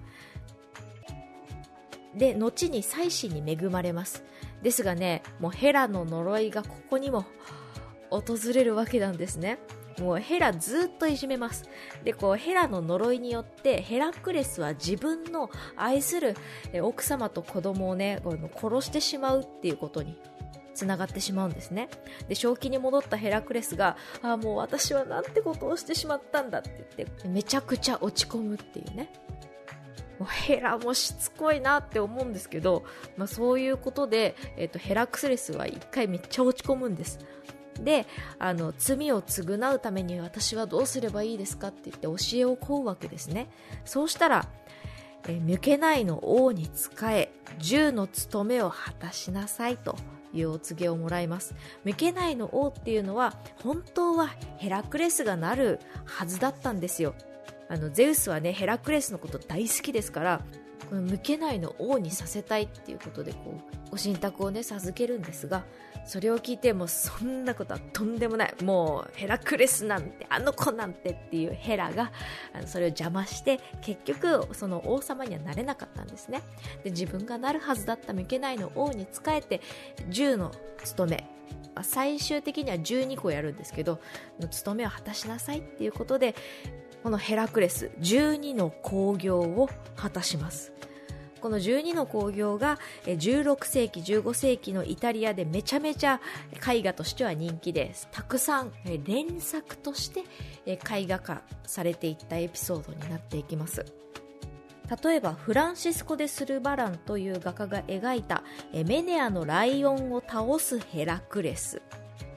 で後に妻子に恵まれます。ですがね、もうヘラの呪いがここにも訪れるわけなんですね。もうヘラずっといじめます。でこうヘラの呪いによってヘラクレスは自分の愛する奥様と子供をね殺してしまうっていうことにつながってしまうんですね。で正気に戻ったヘラクレスが、あもう私はなんてことをしてしまったんだって言ってめちゃくちゃ落ち込むっていうね。もうヘラもしつこいなって思うんですけど、まあ、そういうことで、えーと、ヘラクレスは一回めっちゃ落ち込むんです。であの罪を償うために私はどうすればいいですかって言って教えを請うわけですね。そうしたら、えー、ミュケナイの王に仕え銃の務めを果たしなさいというお告げをもらいます。ミュケナイの王っていうのは本当はヘラクレスがなるはずだったんですよ。あのゼウスはねヘラクレスのこと大好きですから、このミュケナイの王にさせたいっていうことでこうご神託をね授けるんですが、それを聞いてもうそんなことはとんでもない、もうヘラクレスなんてあの子なんてっていうヘラがあのそれを邪魔して結局その王様にはなれなかったんですね。で自分がなるはずだったミュケナイの王に仕えて銃の務め、最終的にはじゅうにこやるんですけどの務めを果たしなさいっていうことで、このヘラクレスじゅうにの興行を果たします。このじゅうにの興行がじゅうろくせいきじゅうごせいきのイタリアでめちゃめちゃ絵画としては人気です。たくさん連作として絵画化されていったエピソードになっていきます。例えばフランシスコ・デ・スルバランという画家が描いたメネアのライオンを倒すヘラクレス、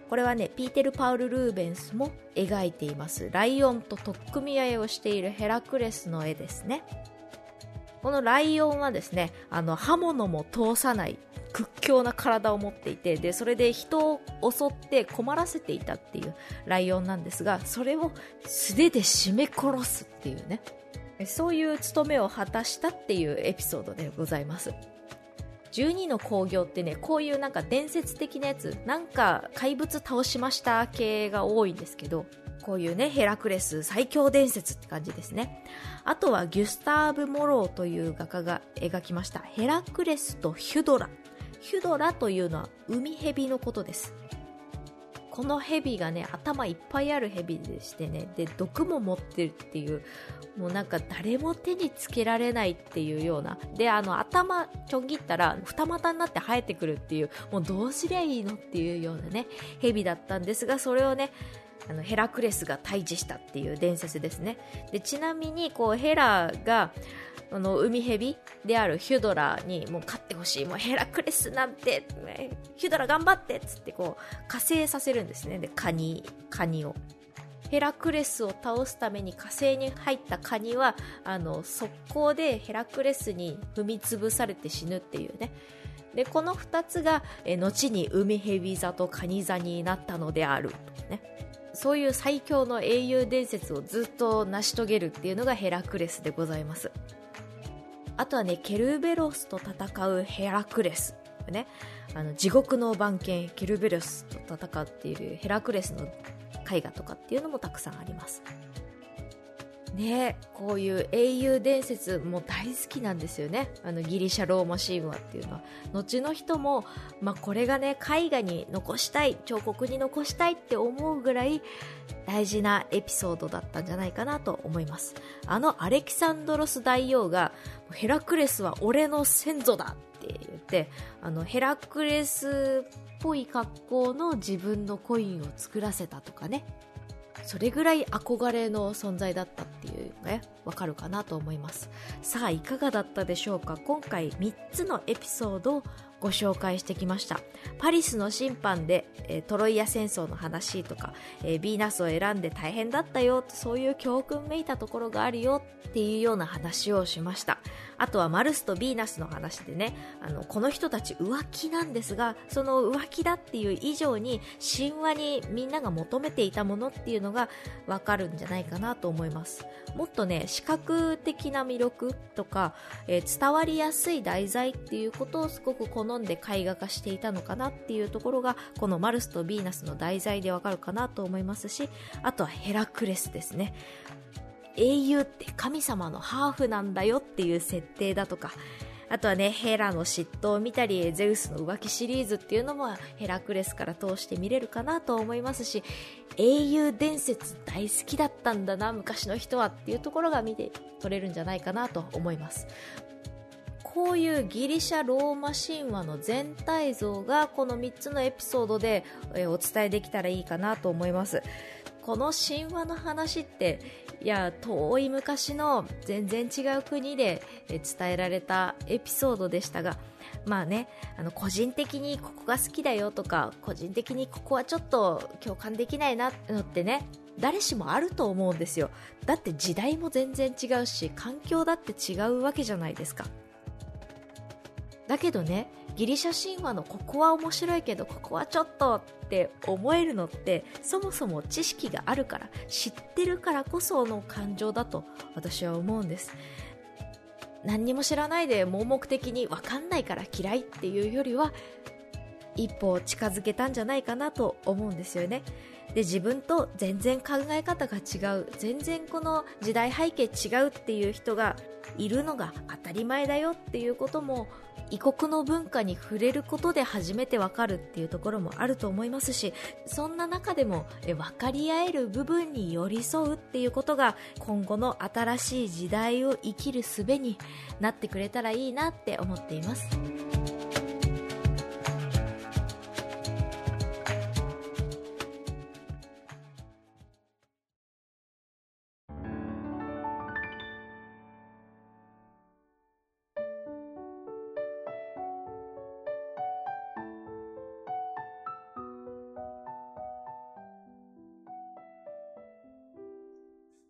これはねピーテル・パウル・ルーベンスも描いていますライオンと取っ組み合いをしているヘラクレスの絵ですね。このライオンはですね、あの刃物も通さない屈強な体を持っていて、でそれで人を襲って困らせていたっていうライオンなんですが、それを素手で絞め殺すっていうね、そういう務めを果たしたっていうエピソードでございます。じゅうにの興行ってね、こういうなんか伝説的なやつ、なんか怪物倒しました系が多いんですけど、こういうねヘラクレス最強伝説って感じですね。あとはギュスターブ・モローという画家が描きましたヘラクレスとヒュドラ。ヒュドラというのは海蛇のことです。この蛇がね頭いっぱいある蛇でしてね、で毒も持ってるっていう、もうなんか誰も手につけられないっていうような、であの頭ちょん切ったら二股になって生えてくるっていう、もうどうすりゃいいのっていうようなね蛇だったんですが、それをねあのヘラクレスが退治したっていう伝説ですね。でちなみにこうヘラがあの海蛇であるヒュドラにもう勝ってほしい、もうヘラクレスなんてヒュドラ頑張ってっつってこう加勢させるんですね。でカニカニをヘラクレスを倒すために火星に入ったカニはあの速攻でヘラクレスに踏み潰されて死ぬっていうね。でこのふたつがえ後に海蛇座とカニ座になったのであるとね。そういう最強の英雄伝説をずっと成し遂げるっていうのがヘラクレスでございます。あとはねケルベロスと戦うヘラクレス、ね、あの地獄の番犬ケルベロスと戦っているヘラクレスの絵画とかっていうのもたくさんありますね。こういう英雄伝説も大好きなんですよね。あのギリシャローマ神話っていうのは後の人も、まあ、これがね絵画に残したい、彫刻に残したいって思うぐらい大事なエピソードだったんじゃないかなと思います。あのアレキサンドロス大王がヘラクレスは俺の先祖だって言って、あのヘラクレスっぽい格好の自分のコインを作らせたとかね、それぐらい憧れの存在だったっていうのがねわかるかなと思います。さあいかがだったでしょうか。今回みっつのエピソードをご紹介してきました。パリスの審判で、えー、トロイア戦争の話とか、えー、ヴィーナスを選んで大変だったよ、そういう教訓めいたところがあるよっていうような話をしました。あとはマルスとヴィーナスの話でね、あのこの人たち浮気なんですが、その浮気だっていう以上に神話にみんなが求めていたものっていうのがわかるんじゃないかなと思います。もっとね視覚的な魅力とか、えー、伝わりやすい題材っていうことをすごく好んで絵画化していたのかなっていうところがこのマルスとヴィーナスの題材でわかるかなと思いますし、あとはヘラクレスですね。英雄って神様のハーフなんだよっていう設定だとか、あとはねヘラの嫉妬を見たりゼウスの浮気シリーズっていうのもヘラクレスから通して見れるかなと思いますし、英雄伝説大好きだったんだな昔の人はっていうところが見て取れるんじゃないかなと思います。こういうギリシャローマ神話の全体像がこのみっつのエピソードでお伝えできたらいいかなと思います。この神話の話っていや遠い昔の全然違う国で伝えられたエピソードでしたが、まあね、あの個人的にここが好きだよとか個人的にここはちょっと共感できないなのってね誰しもあると思うんですよ。だって時代も全然違うし環境だって違うわけじゃないですか。だけどねギリシャ神話のここは面白いけどここはちょっとって思えるのってそもそも知識があるから知ってるからこその感情だと私は思うんです。何にも知らないで盲目的に分かんないから嫌いっていうよりは一歩近づけたんじゃないかなと思うんですよね。で自分と全然考え方が違う、全然この時代背景違うっていう人がいるのが当たり前だよっていうことも異国の文化に触れることで初めてわかるっていうところもあると思いますし、そんな中でも分かり合える部分に寄り添うっていうことが今後の新しい時代を生きる術になってくれたらいいなって思っています。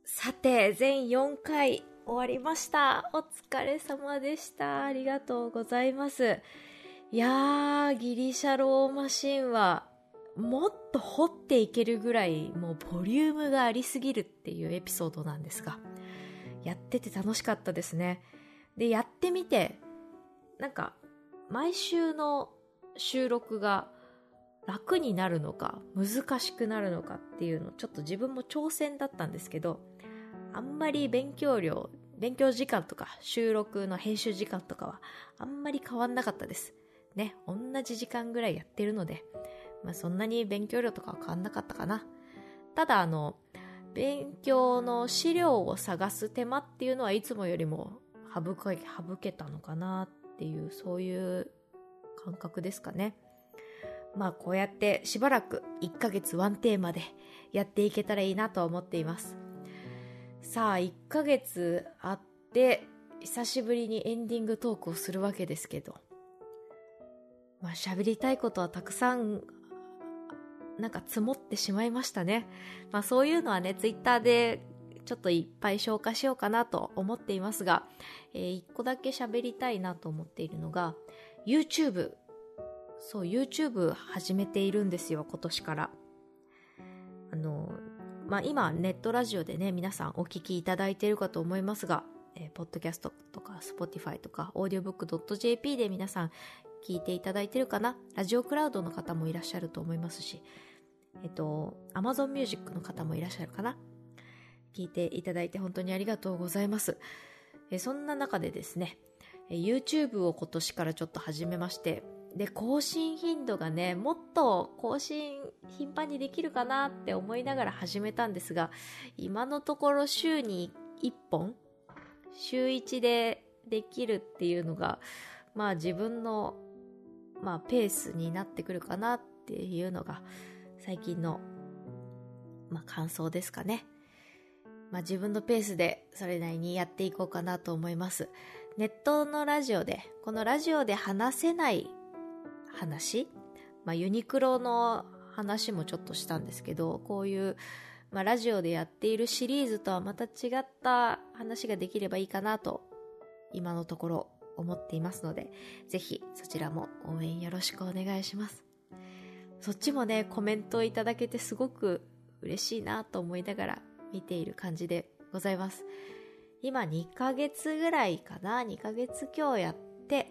さて、全よんかい終わりました。お疲れ様でした。ありがとうございます。いやー、ギリシャローマ神話、もっと掘っていけるぐらい、もうボリュームがありすぎるっていうエピソードなんですが、やってて楽しかったですね。で、やってみて、なんか、毎週の収録が楽になるのか、難しくなるのかっていうの、ちょっと自分も挑戦だったんですけど、あんまり勉強量、勉強時間とか収録の編集時間とかはあんまり変わんなかったです。ね、同じ時間ぐらいやってるので、まあそんなに勉強量とかは変わんなかったかな。ただあの、勉強の資料を探す手間っていうのはいつもよりも省け、省けたのかなっていう、そういう感覚ですかね。まあこうやってしばらくいっかげつワンテーマでやっていけたらいいなと思っています。さあいっかげつあって久しぶりにエンディングトークをするわけですけど、まあ喋りたいことはたくさんなんか積もってしまいましたね。まあそういうのはね、ツイッターでちょっといっぱい消化しようかなと思っていますが、えー、いっこだけ喋りたいなと思っているのが YouTube。 そう YouTube 始めているんですよ、今年から。あのまあ今ネットラジオでね、皆さんお聞きいただいているかと思いますが、えー、ポッドキャストとか Spotify とか オーディオブックドットジェーピー で皆さん聞いていただいてるかな。ラジオクラウドの方もいらっしゃると思いますし、えっと Amazon Music の方もいらっしゃるかな。聞いていただいて本当にありがとうございます。えそんな中でですね、YouTube を今年からちょっと始めまして、で更新頻度がね、もっと更新頻繁にできるかなって思いながら始めたんですが、今のところ週にいっぽん、週いちでできるっていうのが、まあ自分の、まあ、ペースになってくるかなっていうのが最近の、まあ、感想ですかね。まあ、自分のペースでそれなりにやっていこうかなと思います。ネットのラジオで、このラジオで話せない話、まあ、ユニクロの話もちょっとしたんですけど、こういう、まあ、ラジオでやっているシリーズとはまた違った話ができればいいかなと今のところ思っていますので、ぜひそちらも応援よろしくお願いします。そっちもね、コメントいただけてすごく嬉しいなと思いながら見ている感じでございます。今にかげつぐらいかな、にかげつ強やって、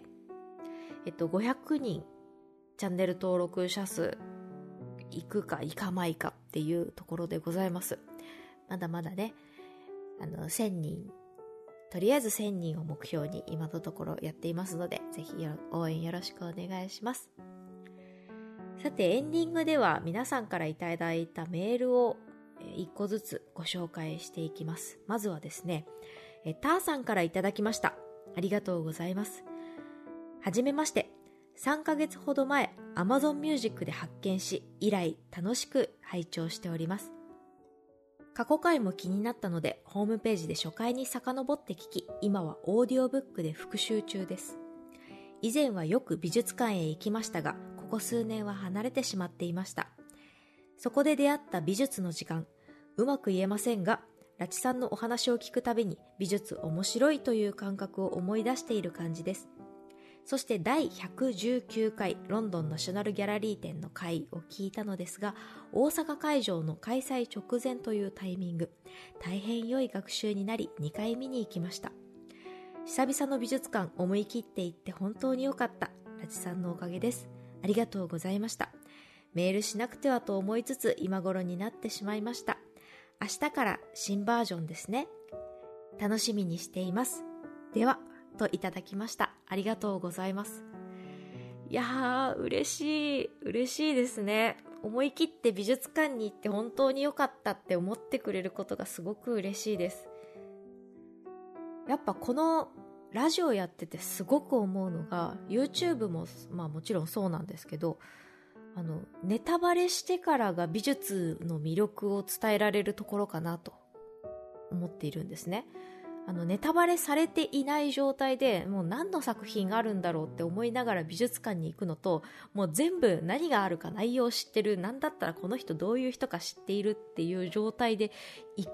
えっと、ごひゃくにんチャンネル登録者数いくかいかないかっていうところでございます。まだまだね、あの、せんにん、とりあえずせんにんを目標に今のところやっていますので、ぜひ応援よろしくお願いします。さて、エンディングでは皆さんからいただいたメールをいっこずつご紹介していきます。まずはですね、ターさんからいただきました。ありがとうございます。はじめまして。さんかげつほど前、Amazon Music で発見し、以来楽しく拝聴しております。過去回も気になったので、ホームページで初回に遡って聞き、今はオーディオブックで復習中です。以前はよく美術館へ行きましたが、ここ数年は離れてしまっていました。そこで出会った美術の時間、うまく言えませんが、ラチさんのお話を聞くたびに美術面白いという感覚を思い出している感じです。そしてだいひゃくじゅうきゅうかいロンドンナショナルギャラリー展の回を聞いたのですが、大阪会場の開催直前というタイミング、大変良い学習になりにかい見に行きました。久々の美術館、思い切って行って本当に良かった。ラチさんのおかげです。ありがとうございました。メールしなくてはと思いつつ今頃になってしまいました。明日から新バージョンですね。楽しみにしています。では、といただきました。ありがとうございます。いやー、嬉しい、嬉しいですね。思い切って美術館に行って本当に良かったって思ってくれることがすごく嬉しいです。やっぱこのラジオやっててすごく思うのが、 YouTube もまあもちろんそうなんですけど、あのネタバレしてからが美術の魅力を伝えられるところかなと思っているんですね。あのネタバレされていない状態でもう何の作品があるんだろうって思いながら美術館に行くのと、もう全部何があるか内容知ってる、なんだったらこの人どういう人か知っているっていう状態で行くっ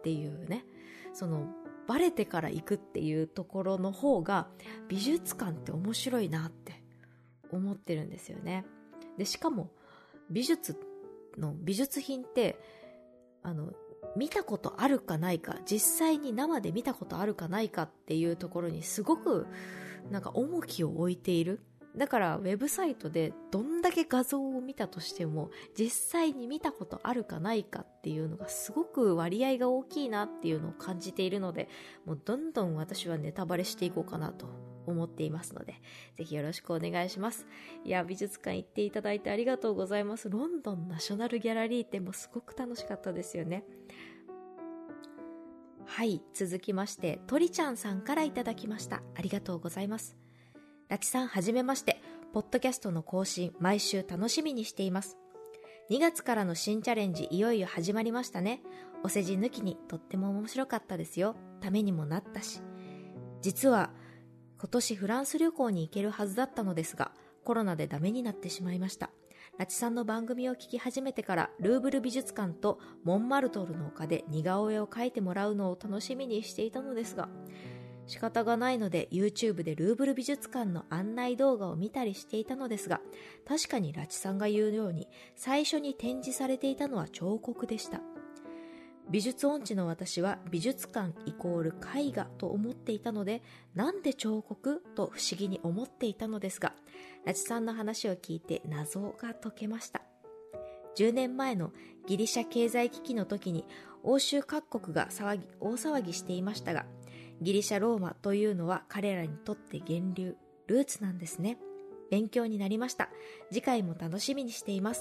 っていうね、そのバレてから行くっていうところの方が美術館って面白いなって思ってるんですよね。でしかも美術の美術品ってあの見たことあるかないか、実際に生で見たことあるかないかっていうところにすごくなんか重きを置いている。だからウェブサイトでどんだけ画像を見たとしても実際に見たことあるかないかっていうのがすごく割合が大きいなっていうのを感じているので、もうどんどん私はネタバレしていこうかなと思っていますので、ぜひよろしくお願いします。いや、美術館行っていただいてありがとうございます。ロンドンナショナルギャラリー展もすごく楽しかったですよね。はい、続きましてとりちゃんさんからいただきました。ありがとうございます。ラチさん、はじめまして。ポッドキャストの更新毎週楽しみにしています。にがつからの新チャレンジいよいよ始まりましたね。お世辞抜きにとっても面白かったですよ。ためにもなったし。実は今年フランス旅行に行けるはずだったのですが、コロナでダメになってしまいました。ラチさんの番組を聞き始めてからルーブル美術館とモンマルトルの丘で似顔絵を描いてもらうのを楽しみにしていたのですが、仕方がないので YouTube でルーブル美術館の案内動画を見たりしていたのですが、確かにラチさんが言うように最初に展示されていたのは彫刻でした。美術音痴の私は美術館イコール絵画と思っていたので、なんで彫刻と不思議に思っていたのですが、ラチさんの話を聞いて謎が解けました。じゅうねんまえのギリシャ経済危機の時に欧州各国が騒ぎ大騒ぎしていましたが、ギリシャローマというのは彼らにとって源流、ルーツなんですね。勉強になりました。次回も楽しみにしています。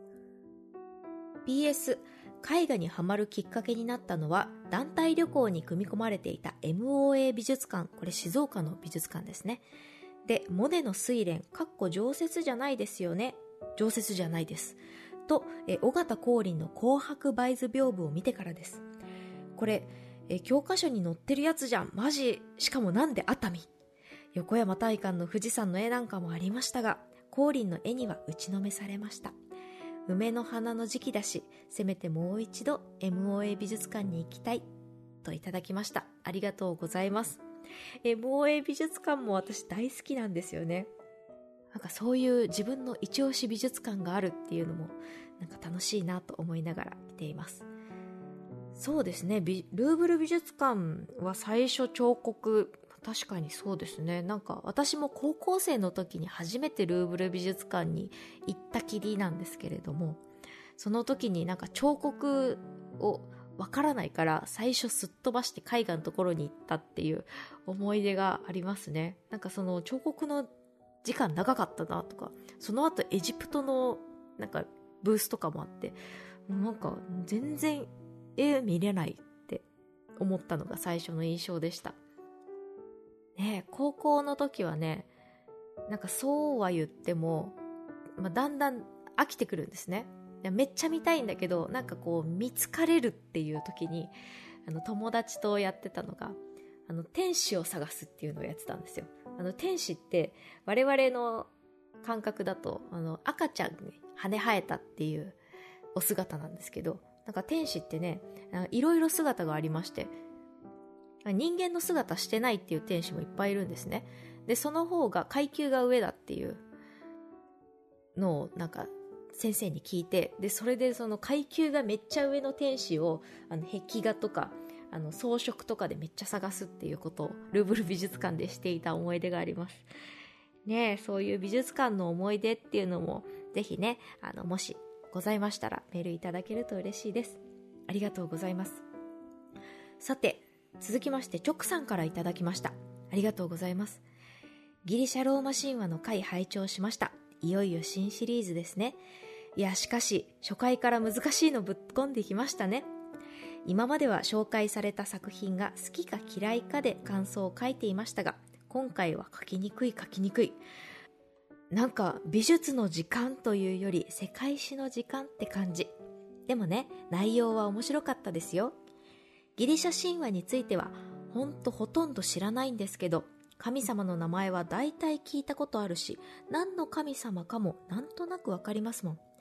ピーエス 絵画にハマるきっかけになったのは団体旅行に組み込まれていた エムオーエー 美術館、これ静岡の美術館ですね。で、モネの睡蓮、かっこ常設じゃないですよね。常設じゃないです。と、え尾形光琳の紅白梅図屏風を見てからです。これ、え教科書に載ってるやつじゃん、マジ。しかもなんで熱海。横山大観の富士山の絵なんかもありましたが、光琳の絵には打ちのめされました。梅の花の時期だし、せめてもう一度 エムオーエー 美術館に行きたいといただきました。ありがとうございます。エムオーエー 美術館も私大好きなんですよね。なんかそういう自分の一押し美術館があるっていうのもなんか楽しいなと思いながら見ています。そうですね、ルーブル美術館は最初彫刻、確かにそうですね。なんか私も高校生の時に初めてルーブル美術館に行ったきりなんですけれども、その時になんか彫刻をわからないから最初すっ飛ばして絵画のところに行ったっていう思い出がありますね。なんかその彫刻の時間長かったなとか、その後エジプトのなんかブースとかもあって、なんか全然絵見れないって思ったのが最初の印象でした。ね、高校の時はね、なんかそうは言っても、まあ、だんだん飽きてくるんですね。めっちゃ見たいんだけど、なんかこう見つかれるっていう時にあの友達とやってたのが、あの天使を探すっていうのをやってたんですよ。あの天使って我々の感覚だとあの赤ちゃんに羽生えたっていうお姿なんですけど、なんか天使ってね、いろいろ姿がありまして、人間の姿してないっていう天使もいっぱいいるんですね。で、その方が階級が上だっていうのをなんか先生に聞いて、でそれでその階級がめっちゃ上の天使をあの壁画とかあの装飾とかでめっちゃ探すっていうことをルーブル美術館でしていた思い出がありますね。えそういう美術館の思い出っていうのもぜひね、あのもしございましたらメールいただけると嬉しいです。ありがとうございます。さて続きましてチョクさんからいただきました。ありがとうございます。ギリシャローマ神話の回拝聴しました。いよいよ新シリーズですね。いやしかし初回から難しいのぶっ込んできましたね。今までは紹介された作品が好きか嫌いかで感想を書いていましたが、今回は書きにくい書きにくい。なんか美術の時間というより世界史の時間って感じ。でもね、内容は面白かったですよ。ギリシャ神話についてはほんとほとんど知らないんですけど、神様の名前は大体聞いたことあるし、何の神様かもなんとなくわかりますもん。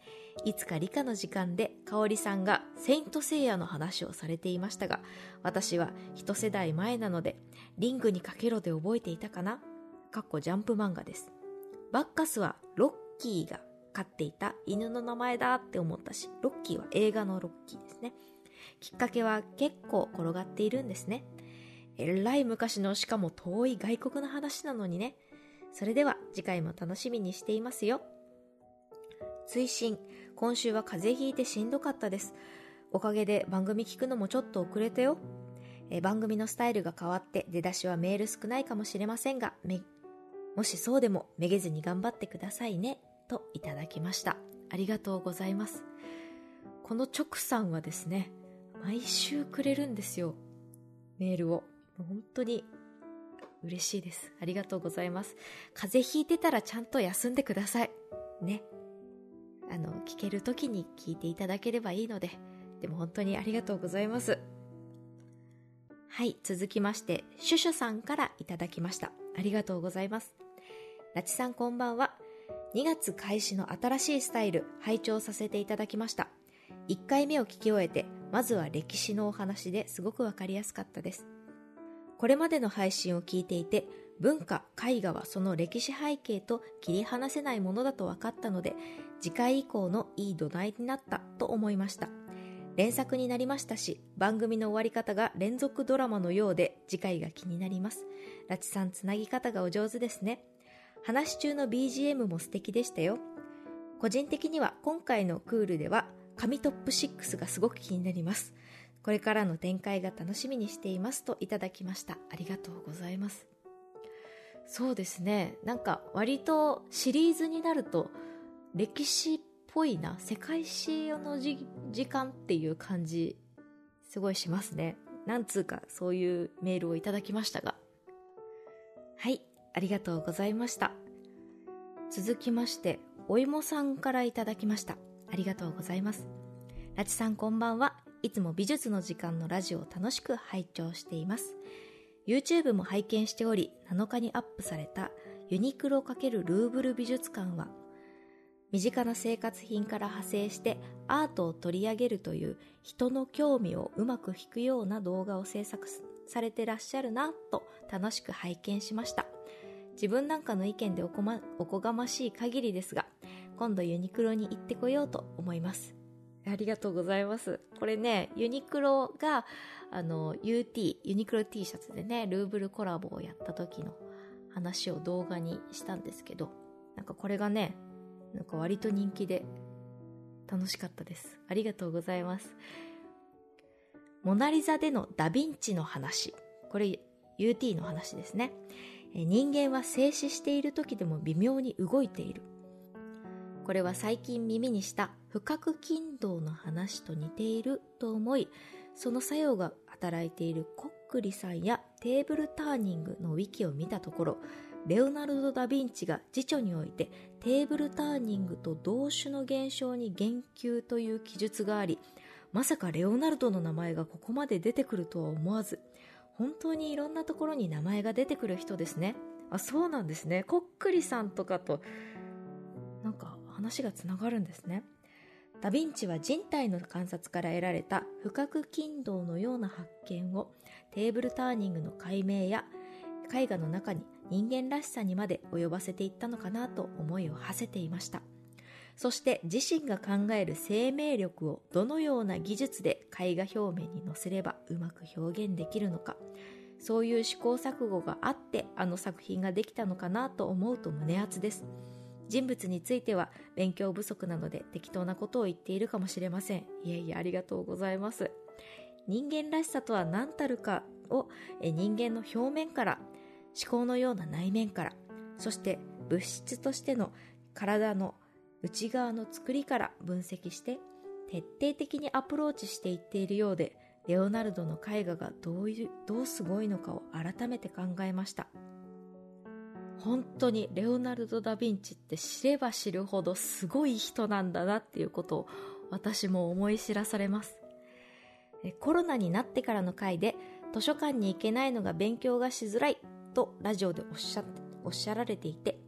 いつか理科の時間で香織さんがセイントセイヤの話をされていましたが、私は一世代前なのでリングにかけろで覚えていたかな。かっこジャンプ漫画です。バッカスはロッキーが飼っていた犬の名前だって思ったし、ロッキーは映画のロッキーですね。きっかけは結構転がっているんですね。えらい昔のしかも遠い外国の話なのにね。それでは次回も楽しみにしていますよ。追伸、今週は風邪ひいてしんどかったです。おかげで番組聞くのもちょっと遅れたよ。え番組のスタイルが変わって出だしはメール少ないかもしれませんが、めもしそうでもめげずに頑張ってくださいねといただきました。ありがとうございます。この直さんはですね、毎週くれるんですよ、メールを。本当に嬉しいです。ありがとうございます。風邪ひいてたらちゃんと休んでくださいね。あの聞ける時に聞いていただければいいので。でも本当にありがとうございます。はい、続きましてシュシュさんからいただきました。ありがとうございます。ラチさんこんばんは。にがつ開始の新しいスタイル拝聴させていただきました。いっかいめを聞き終えて、まずは歴史のお話ですごくわかりやすかったです。これまでの配信を聞いていて、文化、絵画はその歴史背景と切り離せないものだと分かったので、次回以降のいい土台になったと思いました。連作になりましたし、番組の終わり方が連続ドラマのようで次回が気になります。ラチさんつなぎ方がお上手ですね。話中の ビージーエム も素敵でしたよ。個人的には今回のクールでは神トップシックスがすごく気になります。これからの展開が楽しみにしていますといただきました。ありがとうございます。そうですね、なんか割とシリーズになると歴史っぽいな、世界史のじ時間っていう感じすごいしますね。なんつうかそういうメールをいただきましたが、はい、ありがとうございました。続きましておいもさんからいただきました。ありがとうございます。ラチさんこんばんは。いつも美術の時間のラジオを楽しく拝聴しています。 YouTube も拝見しており、なのかにアップされたユニクロ×ルーブル美術館は身近な生活品から派生してアートを取り上げるという人の興味をうまく引くような動画を制作されてらっしゃるなと楽しく拝見しました。自分なんかの意見でおこま、おこがましい限りですが、今度ユニクロに行ってこようと思います。ありがとうございます。これね、ユニクロがあの ユーティー ユニクロ T シャツでね、ルーブルコラボをやった時の話を動画にしたんですけど、なんかこれがね、なんか割と人気で楽しかったです。ありがとうございます。モナリザでのダヴィンチの話、これ ユーティー の話ですね。人間は静止している時でも微妙に動いている。これは最近耳にした不覚筋動の話と似ていると思い、その作用が働いているコックリさんやテーブルターニングのウィキを見たところ、レオナルド・ダ・ヴィンチが辞書においてテーブルターニングと同種の現象に言及という記述があり、まさかレオナルドの名前がここまで出てくるとは思わず、本当にいろんなところに名前が出てくる人ですね。あ、そうなんですね。コックリさんとかとなんか話がつながるんですね。ダ・ヴィンチは人体の観察から得られた不覚筋動のような発見をテーブルターニングの解明や絵画の中に人間らしさにまで及ばせていったのかなと思いを馳せていました。そして自身が考える生命力をどのような技術で絵画表面に載せればうまく表現できるのか、そういう試行錯誤があってあの作品ができたのかなと思うと胸熱です。人物については勉強不足なので適当なことを言っているかもしれません。いえいえ、ありがとうございます。人間らしさとは何たるかを人間の表面から、思考のような内面から、そして物質としての体の内側の作りから分析して徹底的にアプローチしていっているようで、レオナルドの絵画がどういう、どうすごいのかを改めて考えました。本当にレオナルド・ダ・ヴィンチって知れば知るほどすごい人なんだなっていうことを私も思い知らされます。コロナになってからの回で図書館に行けないのが勉強がしづらいとラジオでおっしゃ、おっしゃられていて、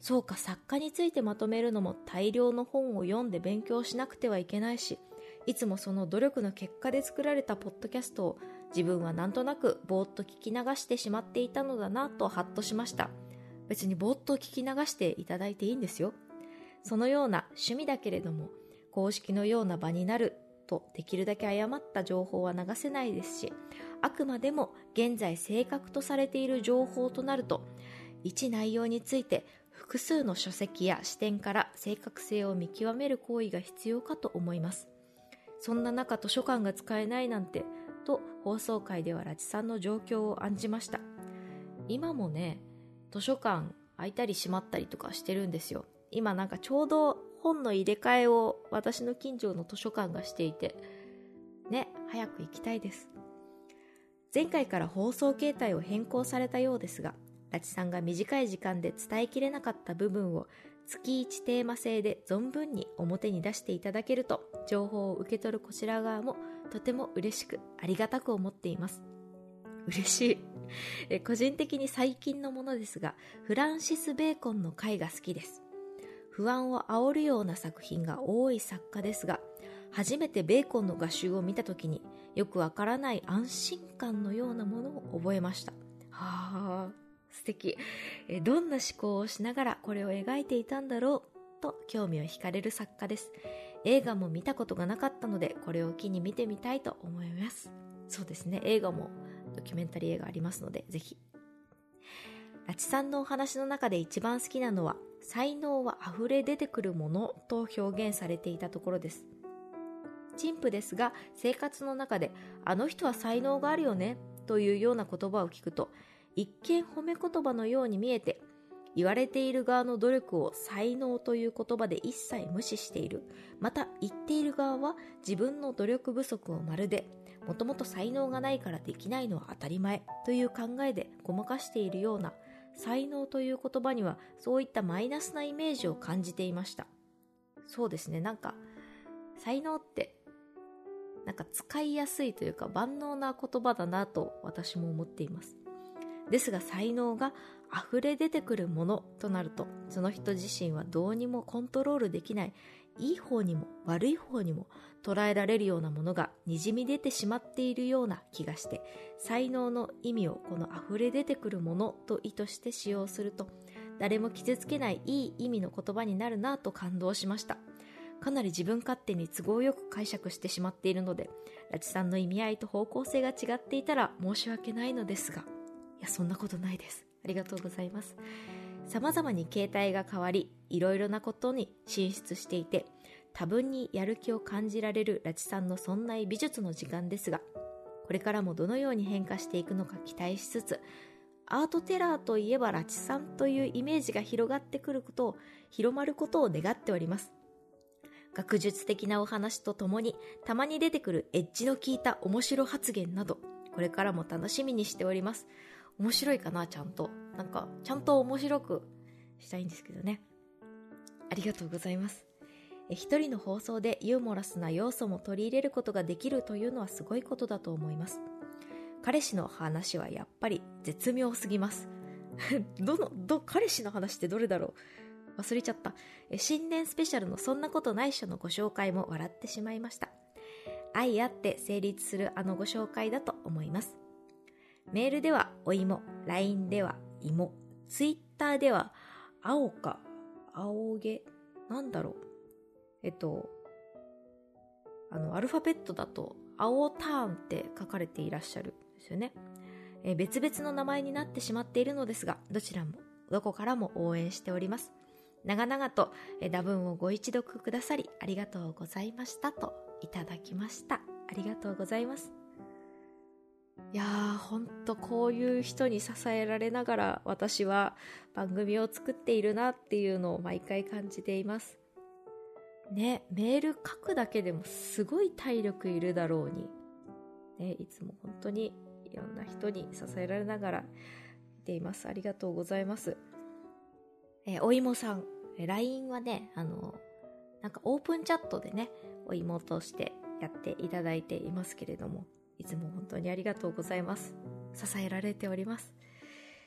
そうか、作家についてまとめるのも大量の本を読んで勉強しなくてはいけないし、いつもその努力の結果で作られたポッドキャストを自分はなんとなくぼーっと聞き流してしまっていたのだなとハッとしました。別にぼーっと聞き流していただいていいんですよ。そのような趣味だけれども公式のような場になるとできるだけ誤った情報は流せないですし、あくまでも現在正確とされている情報となると、一内容について複数の書籍や視点から正確性を見極める行為が必要かと思います。そんな中図書館が使えないなんてと放送回ではラチさんの状況を案じました。今もね、図書館開いたり閉まったりとかしてるんですよ。今なんかちょうど本の入れ替えを私の近所の図書館がしていてね、早く行きたいです。前回から放送形態を変更されたようですが、ラチさんが短い時間で伝えきれなかった部分を月いちテーマ制で存分に表に出していただけると、情報を受け取るこちら側もとても嬉しくありがたく思っています。嬉しい。え個人的に最近のものですが、フランシス・ベーコンの回が好きです。不安を煽るような作品が多い作家ですが、初めてベーコンの画集を見たときによくわからない安心感のようなものを覚えました。はあ、素敵。えどんな思考をしながらこれを描いていたんだろうと興味を惹かれる作家です。映画も見たことがなかったので、これを機に見てみたいと思います。そうですね、映画もドキュメンタリー映画ありますので、ぜひ。ラチさんのお話の中で一番好きなのは、才能は溢れ出てくるものと表現されていたところです。陳腐ですが、生活の中であの人は才能があるよねというような言葉を聞くと、一見褒め言葉のように見えて、言われている側の努力を才能という言葉で一切無視している。また言っている側は自分の努力不足をまるで、もともと才能がないからできないのは当たり前という考えでごまかしているような、才能という言葉にはそういったマイナスなイメージを感じていました。そうですね、なんか才能ってなんか使いやすいというか万能な言葉だなと私も思っています。ですが才能が溢れ出てくるものとなると、その人自身はどうにもコントロールできない、いい方にも悪い方にも捉えられるようなものがにじみ出てしまっているような気がして、才能の意味をこの溢れ出てくるものと意図して使用すると、誰も傷つけないいい意味の言葉になるなと感動しました。かなり自分勝手に都合よく解釈してしまっているので、ラチさんの意味合いと方向性が違っていたら申し訳ないのですが、いやそんなことないです。ありがとうございます。様々に形態が変わり、いろいろなことに進出していて、多分にやる気を感じられるラチさんのそんな美術の時間ですが、これからもどのように変化していくのか期待しつつ、アートテラーといえばラチさんというイメージが広がってくることを、広まることを願っております。学術的なお話とともに、たまに出てくるエッジの効いた面白発言など、これからも楽しみにしております。面白いかな、ちゃんと。なんか、ちゃんと面白くしたいんですけどね。ありがとうございます。え一人の放送でユーモラスな要素も取り入れることができるというのはすごいことだと思います。彼氏の話はやっぱり絶妙すぎます。どの、ど、彼氏の話ってどれだろう？忘れちゃった。え新年スペシャルのそんなことないっしょのご紹介も笑ってしまいました。愛あって成立するあのご紹介だと思います。メールではお芋、ライン では芋、ツイッターでは青か青毛、なんだろう。えっと、あの、アルファベットだと青ターンって書かれていらっしゃるんですよね。え別々の名前になってしまっているのですが、どちらも、どこからも応援しております。長々とえ打文をご一読くださりありがとうございましたといただきました。ありがとうございます。いやー、ほんとこういう人に支えられながら私は番組を作っているなっていうのを毎回感じています。ね、メール書くだけでもすごい体力いるだろうに。ね、いつも本当にいろんな人に支えられながら見ています。ありがとうございます。えー、お芋さん、ライン はね、あの、なんかオープンチャットでね、お芋としてやっていただいていますけれども、いつも本当にありがとうございます。支えられております。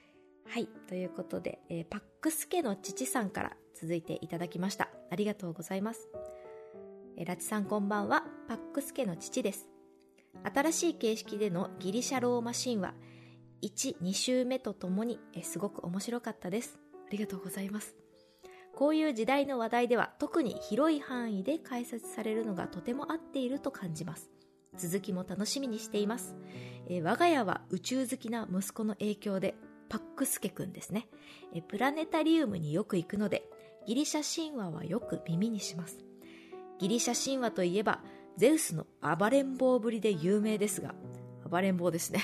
はい、ということで、えー、パックスケの父さんから続いていただきました。ありがとうございます。えー、ラチさんこんばんは、パックスケの父です。新しい形式でのギリシャローマ神話いち、に週目とともに、えー、すごく面白かったです。ありがとうございます。こういう時代の話題では特に広い範囲で解説されるのがとても合っていると感じます。続きも楽しみにしています。えー、我が家は宇宙好きな息子の影響でパックスケくんですね。えー、プラネタリウムによく行くのでギリシャ神話はよく耳にします。ギリシャ神話といえばゼウスの暴れん坊ぶりで有名ですが、暴れん坊ですね。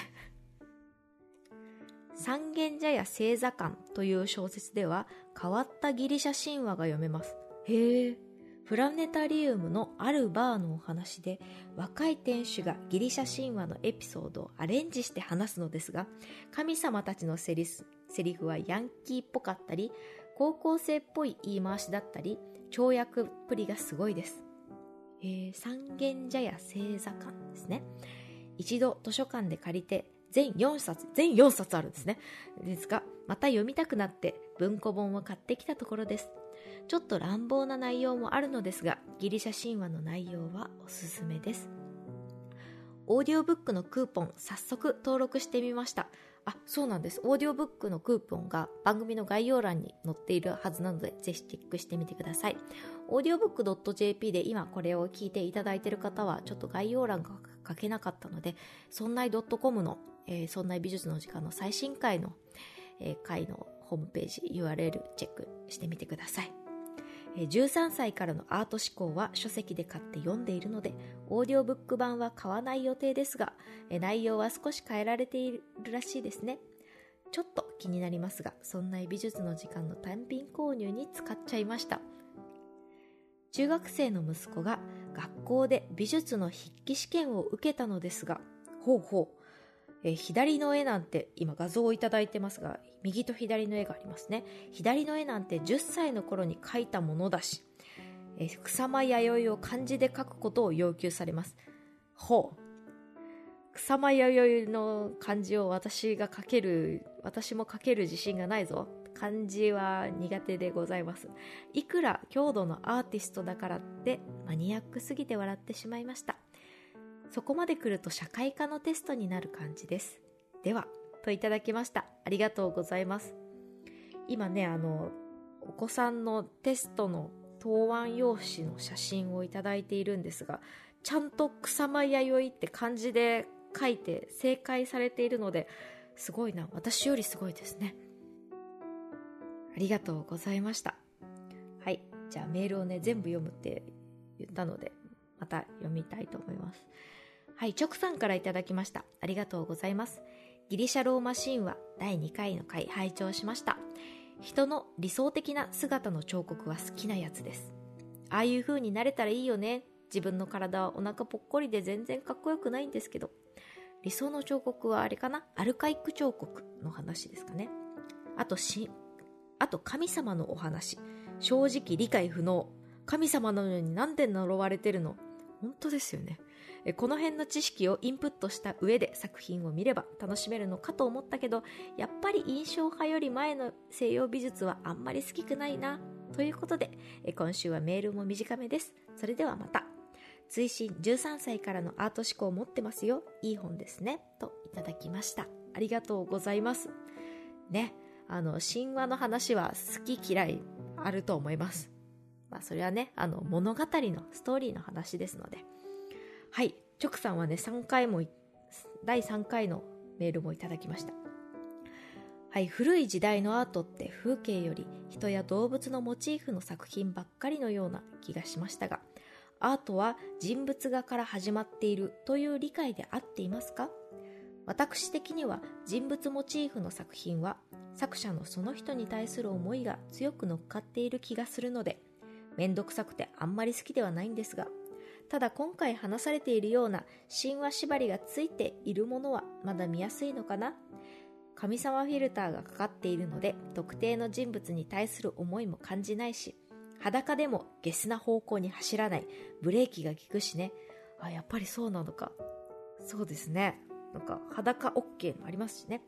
三軒茶屋星座館という小説では変わったギリシャ神話が読めます。へえ。プラネタリウムのあるバーのお話で若い店主がギリシャ神話のエピソードをアレンジして話すのですが、神様たちのセリス、セリフはヤンキーっぽかったり高校生っぽい言い回しだったり跳躍っぷりがすごいです。えー、三軒茶屋星座館ですね。一度図書館で借りて全よんさつ、全よんさつあるんですね。ですが、また読みたくなって文庫本を買ってきたところです。ちょっと乱暴な内容もあるのですが、ギリシャ神話の内容はおすすめです。オーディオブックのクーポン、早速登録してみました。あ、そうなんです。オーディオブックのクーポンが番組の概要欄に載っているはずなので、ぜひチェックしてみてください。オーディオブックドットジェーピー で今これを聞いていただいている方は、ちょっと概要欄が書けなかったので、そんない .com の、えー、そんない美術の時間の最新回の、えー、回のホームページ ユーアールエル チェックしてみてください。じゅうさんさいからのアート思考は書籍で買って読んでいるので、オーディオブック版は買わない予定ですが、内容は少し変えられているらしいですね。ちょっと気になりますが、そんな美術の時間の単品購入に使っちゃいました。中学生の息子が学校で美術の筆記試験を受けたのですが、ほうほう、えー、左の絵なんて、今画像をいただいてますが、右と左の絵がありますね。左の絵なんてじゅっさいの頃に描いたものだし、えー、草間彌生を漢字で書くことを要求されます。ほう。草間彌生の漢字を私が書ける、私も書ける自信がないぞ。漢字は苦手でございます。いくら郷土のアーティストだからってマニアックすぎて笑ってしまいました。そこまで来ると社会科のテストになる感じです。では、といただきました。ありがとうございます。今ね、あの、お子さんのテストの答案用紙の写真をいただいているんですが、ちゃんと草間彌生って漢字で書いて正解されているので、すごいな。私よりすごいですね。ありがとうございました。はい。じゃあメールをね、全部読むって言ったので、また読みたいと思います。はい、チョクさんからいただきました。ありがとうございます。ギリシャローマ神話だいにかいの回拝聴しました。人の理想的な姿の彫刻は好きなやつです。ああいう風になれたらいいよね。自分の体はお腹ぽっこりで全然かっこよくないんですけど、理想の彫刻はあれかな、アルカイック彫刻の話ですかね。あとし、あと神様のお話。正直理解不能。神様なのになんで呪われてるの？本当ですよね。この辺の知識をインプットした上で作品を見れば楽しめるのかと思ったけど、やっぱり印象派より前の西洋美術はあんまり好きくないな。ということで、今週はメールも短めです。それではまた。追伸じゅうさんさいからのアート思考を持ってますよ。いい本ですね。といただきました。ありがとうございます。ね、あの、神話の話は好き嫌いあると思います。まあ、それはね、あの、物語のストーリーの話ですので。はい、チョクさんはね、さんかいも、だいさんかいのメールもいただきました。はい、古い時代のアートって風景より人や動物のモチーフの作品ばっかりのような気がしましたが、アートは人物画から始まっているという理解で合っていますか？私的には人物モチーフの作品は作者のその人に対する思いが強く乗っかっている気がするので、めんどくさくてあんまり好きではないんですが、ただ今回話されているような神話縛りがついているものはまだ見やすいのかな。神様フィルターがかかっているので特定の人物に対する思いも感じないし、裸でもゲスな方向に走らない、ブレーキが効くしね。あ、やっぱりそうなのか。そうですね。なんか裸 OK もありますしね。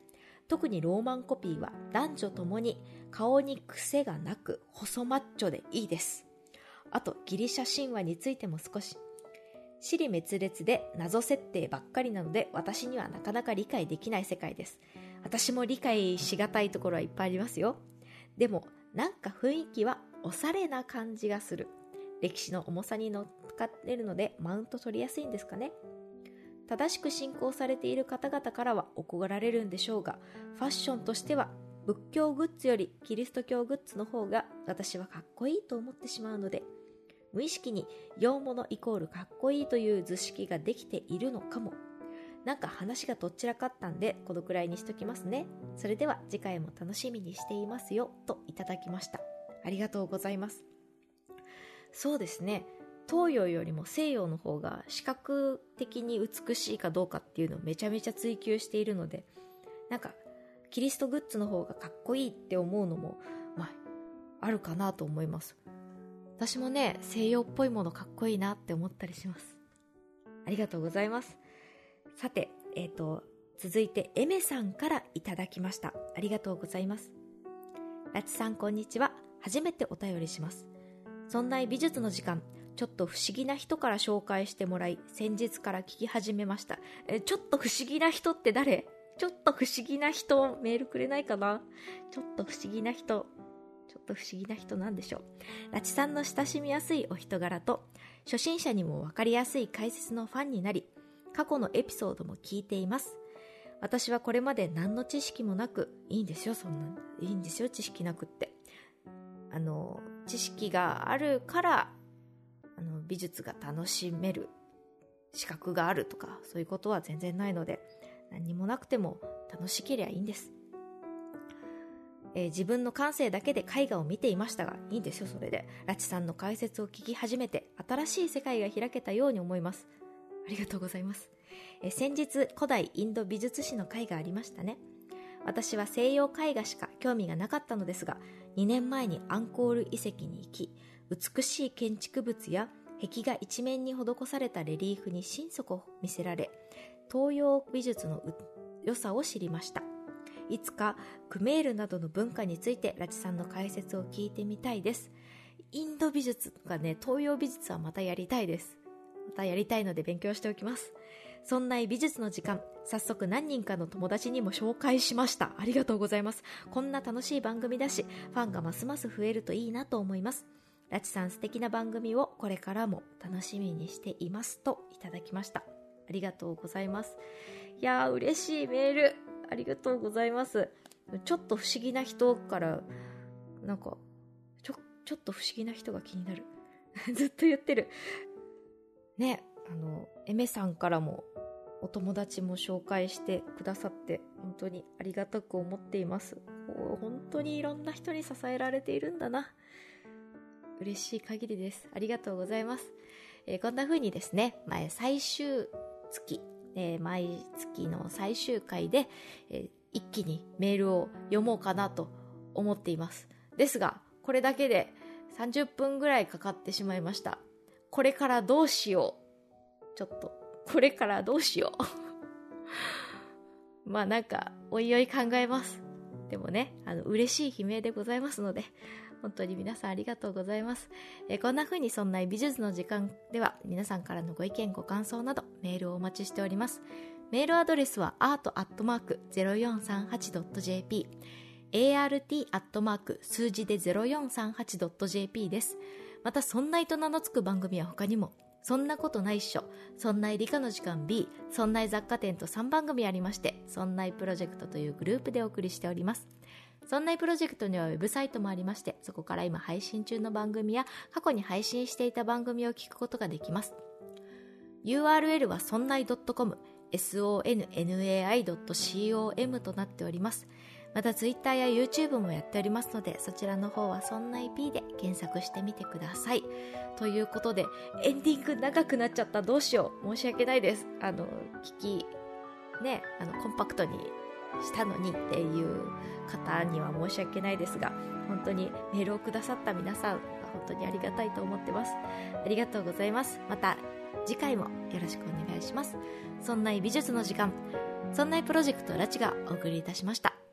特にローマンコピーは男女ともに顔に癖がなく細マッチョでいいです。あとギリシャ神話についても少し。支離滅裂で謎設定ばっかりなので私にはなかなか理解できない世界です。私も理解しがたいところはいっぱいありますよ。でもなんか雰囲気はおしゃれな感じがする。歴史の重さに乗っかっているのでマウント取りやすいんですかね。正しく信仰されている方々からは怒られるんでしょうが、ファッションとしては仏教グッズよりキリスト教グッズの方が私はかっこいいと思ってしまうので、無意識に洋物イコールかっこいいという図式ができているのかも。なんか話がどっちらかったんでこのくらいにしときますね。それでは次回も楽しみにしていますよといただきました。ありがとうございます。そうですね、東洋よりも西洋の方が視覚的に美しいかどうかっていうのをめちゃめちゃ追求しているので、なんかキリストグッズの方がかっこいいって思うのもまああるかなと思います。私もね、西洋っぽいものかっこいいなって思ったりします。ありがとうございます。さて、えっと続いてエメさんからいただきました。ありがとうございます。ラチさんこんにちは。初めてお便りします。そんな美術の時間、ちょっと不思議な人から紹介してもらい、先日から聞き始めました。え、ちょっと不思議な人って誰？ちょっと不思議な人、メールくれないかな？ちょっと不思議な人。ちょっと不思議な人なんでしょう。ラチさんの親しみやすいお人柄と、初心者にもわかりやすい解説のファンになり、過去のエピソードも聞いています。私はこれまで何の知識もなく、いいんですよ、そんな、いいんですよ、知識なくって。あの、知識があるから、あの美術が楽しめる資格があるとかそういうことは全然ないので、何もなくても楽しければいいんです、えー、自分の感性だけで絵画を見ていましたがいいんですよ。それでラチさんの解説を聞き始めて新しい世界が開けたように思います。ありがとうございます、えー、先日古代インド美術史の回がありましたね。私は西洋絵画しか興味がなかったのですが、にねんまえにアンコール遺跡に行き、美しい建築物や壁画一面に施されたレリーフに心底を見せられ、東洋美術の良さを知りました。いつかクメールなどの文化についてラチさんの解説を聞いてみたいです。インド美術とかね、東洋美術はまたやりたいです。またやりたいので勉強しておきます。そんな美術の時間、早速何人かの友達にも紹介しました。ありがとうございます。こんな楽しい番組だし、ファンがますます増えるといいなと思います。ラチさん素敵な番組をこれからも楽しみにしていますといただきました。ありがとうございます。いやー嬉しいメールありがとうございます。ちょっと不思議な人からなんかちょちょっと不思議な人が気になるずっと言ってるね。あのエメさんからもお友達も紹介してくださって本当にありがたく思っています。本当にいろんな人に支えられているんだな。嬉しい限りです。ありがとうございます。えー、こんな風にですね、前最終月、えー、毎月の最終回で、えー、一気にメールを読もうかなと思っています。ですが、これだけでさんじゅっぷんぐらいかかってしまいました。これからどうしよう。ちょっと、これからどうしよう。まあなんか、おいおい考えます。でもね、あの、嬉しい悲鳴でございますので、本当に皆さんありがとうございます。えー、こんな風にそんな美術の時間では皆さんからのご意見ご感想などメールをお待ちしております。メールアドレスは アート アットマーク ゼロよんさんはち ドット ジェーピー アート アットマーク 数字で ゼロよんさんはち ドット ジェーピー です。またそんないと名の付く番組は他にもそんなことないっしょ、そんない理科の時間 B、そんない雑貨店とさんばん組ありまして、そんないプロジェクトというグループでお送りしております。そんないプロジェクトにはウェブサイトもありまして、そこから今配信中の番組や過去に配信していた番組を聞くことができます。ユーアールエル はそんない ドットコム、ソンナイ ドットコム となっております。また Twitter や YouTube もやっておりますので、そちらの方はそんない P で検索してみてください。ということで、エンディング長くなっちゃった。どうしよう。申し訳ないです。あの、聞き、ね、あの、コンパクトにしたのにっていう方には申し訳ないですが、本当にメールをくださった皆さん、本当にありがたいと思ってます。ありがとうございます。また、 次回もよろしくお願いします。そんな美術の時間、そんなプロジェクトラチがお送りいたしました。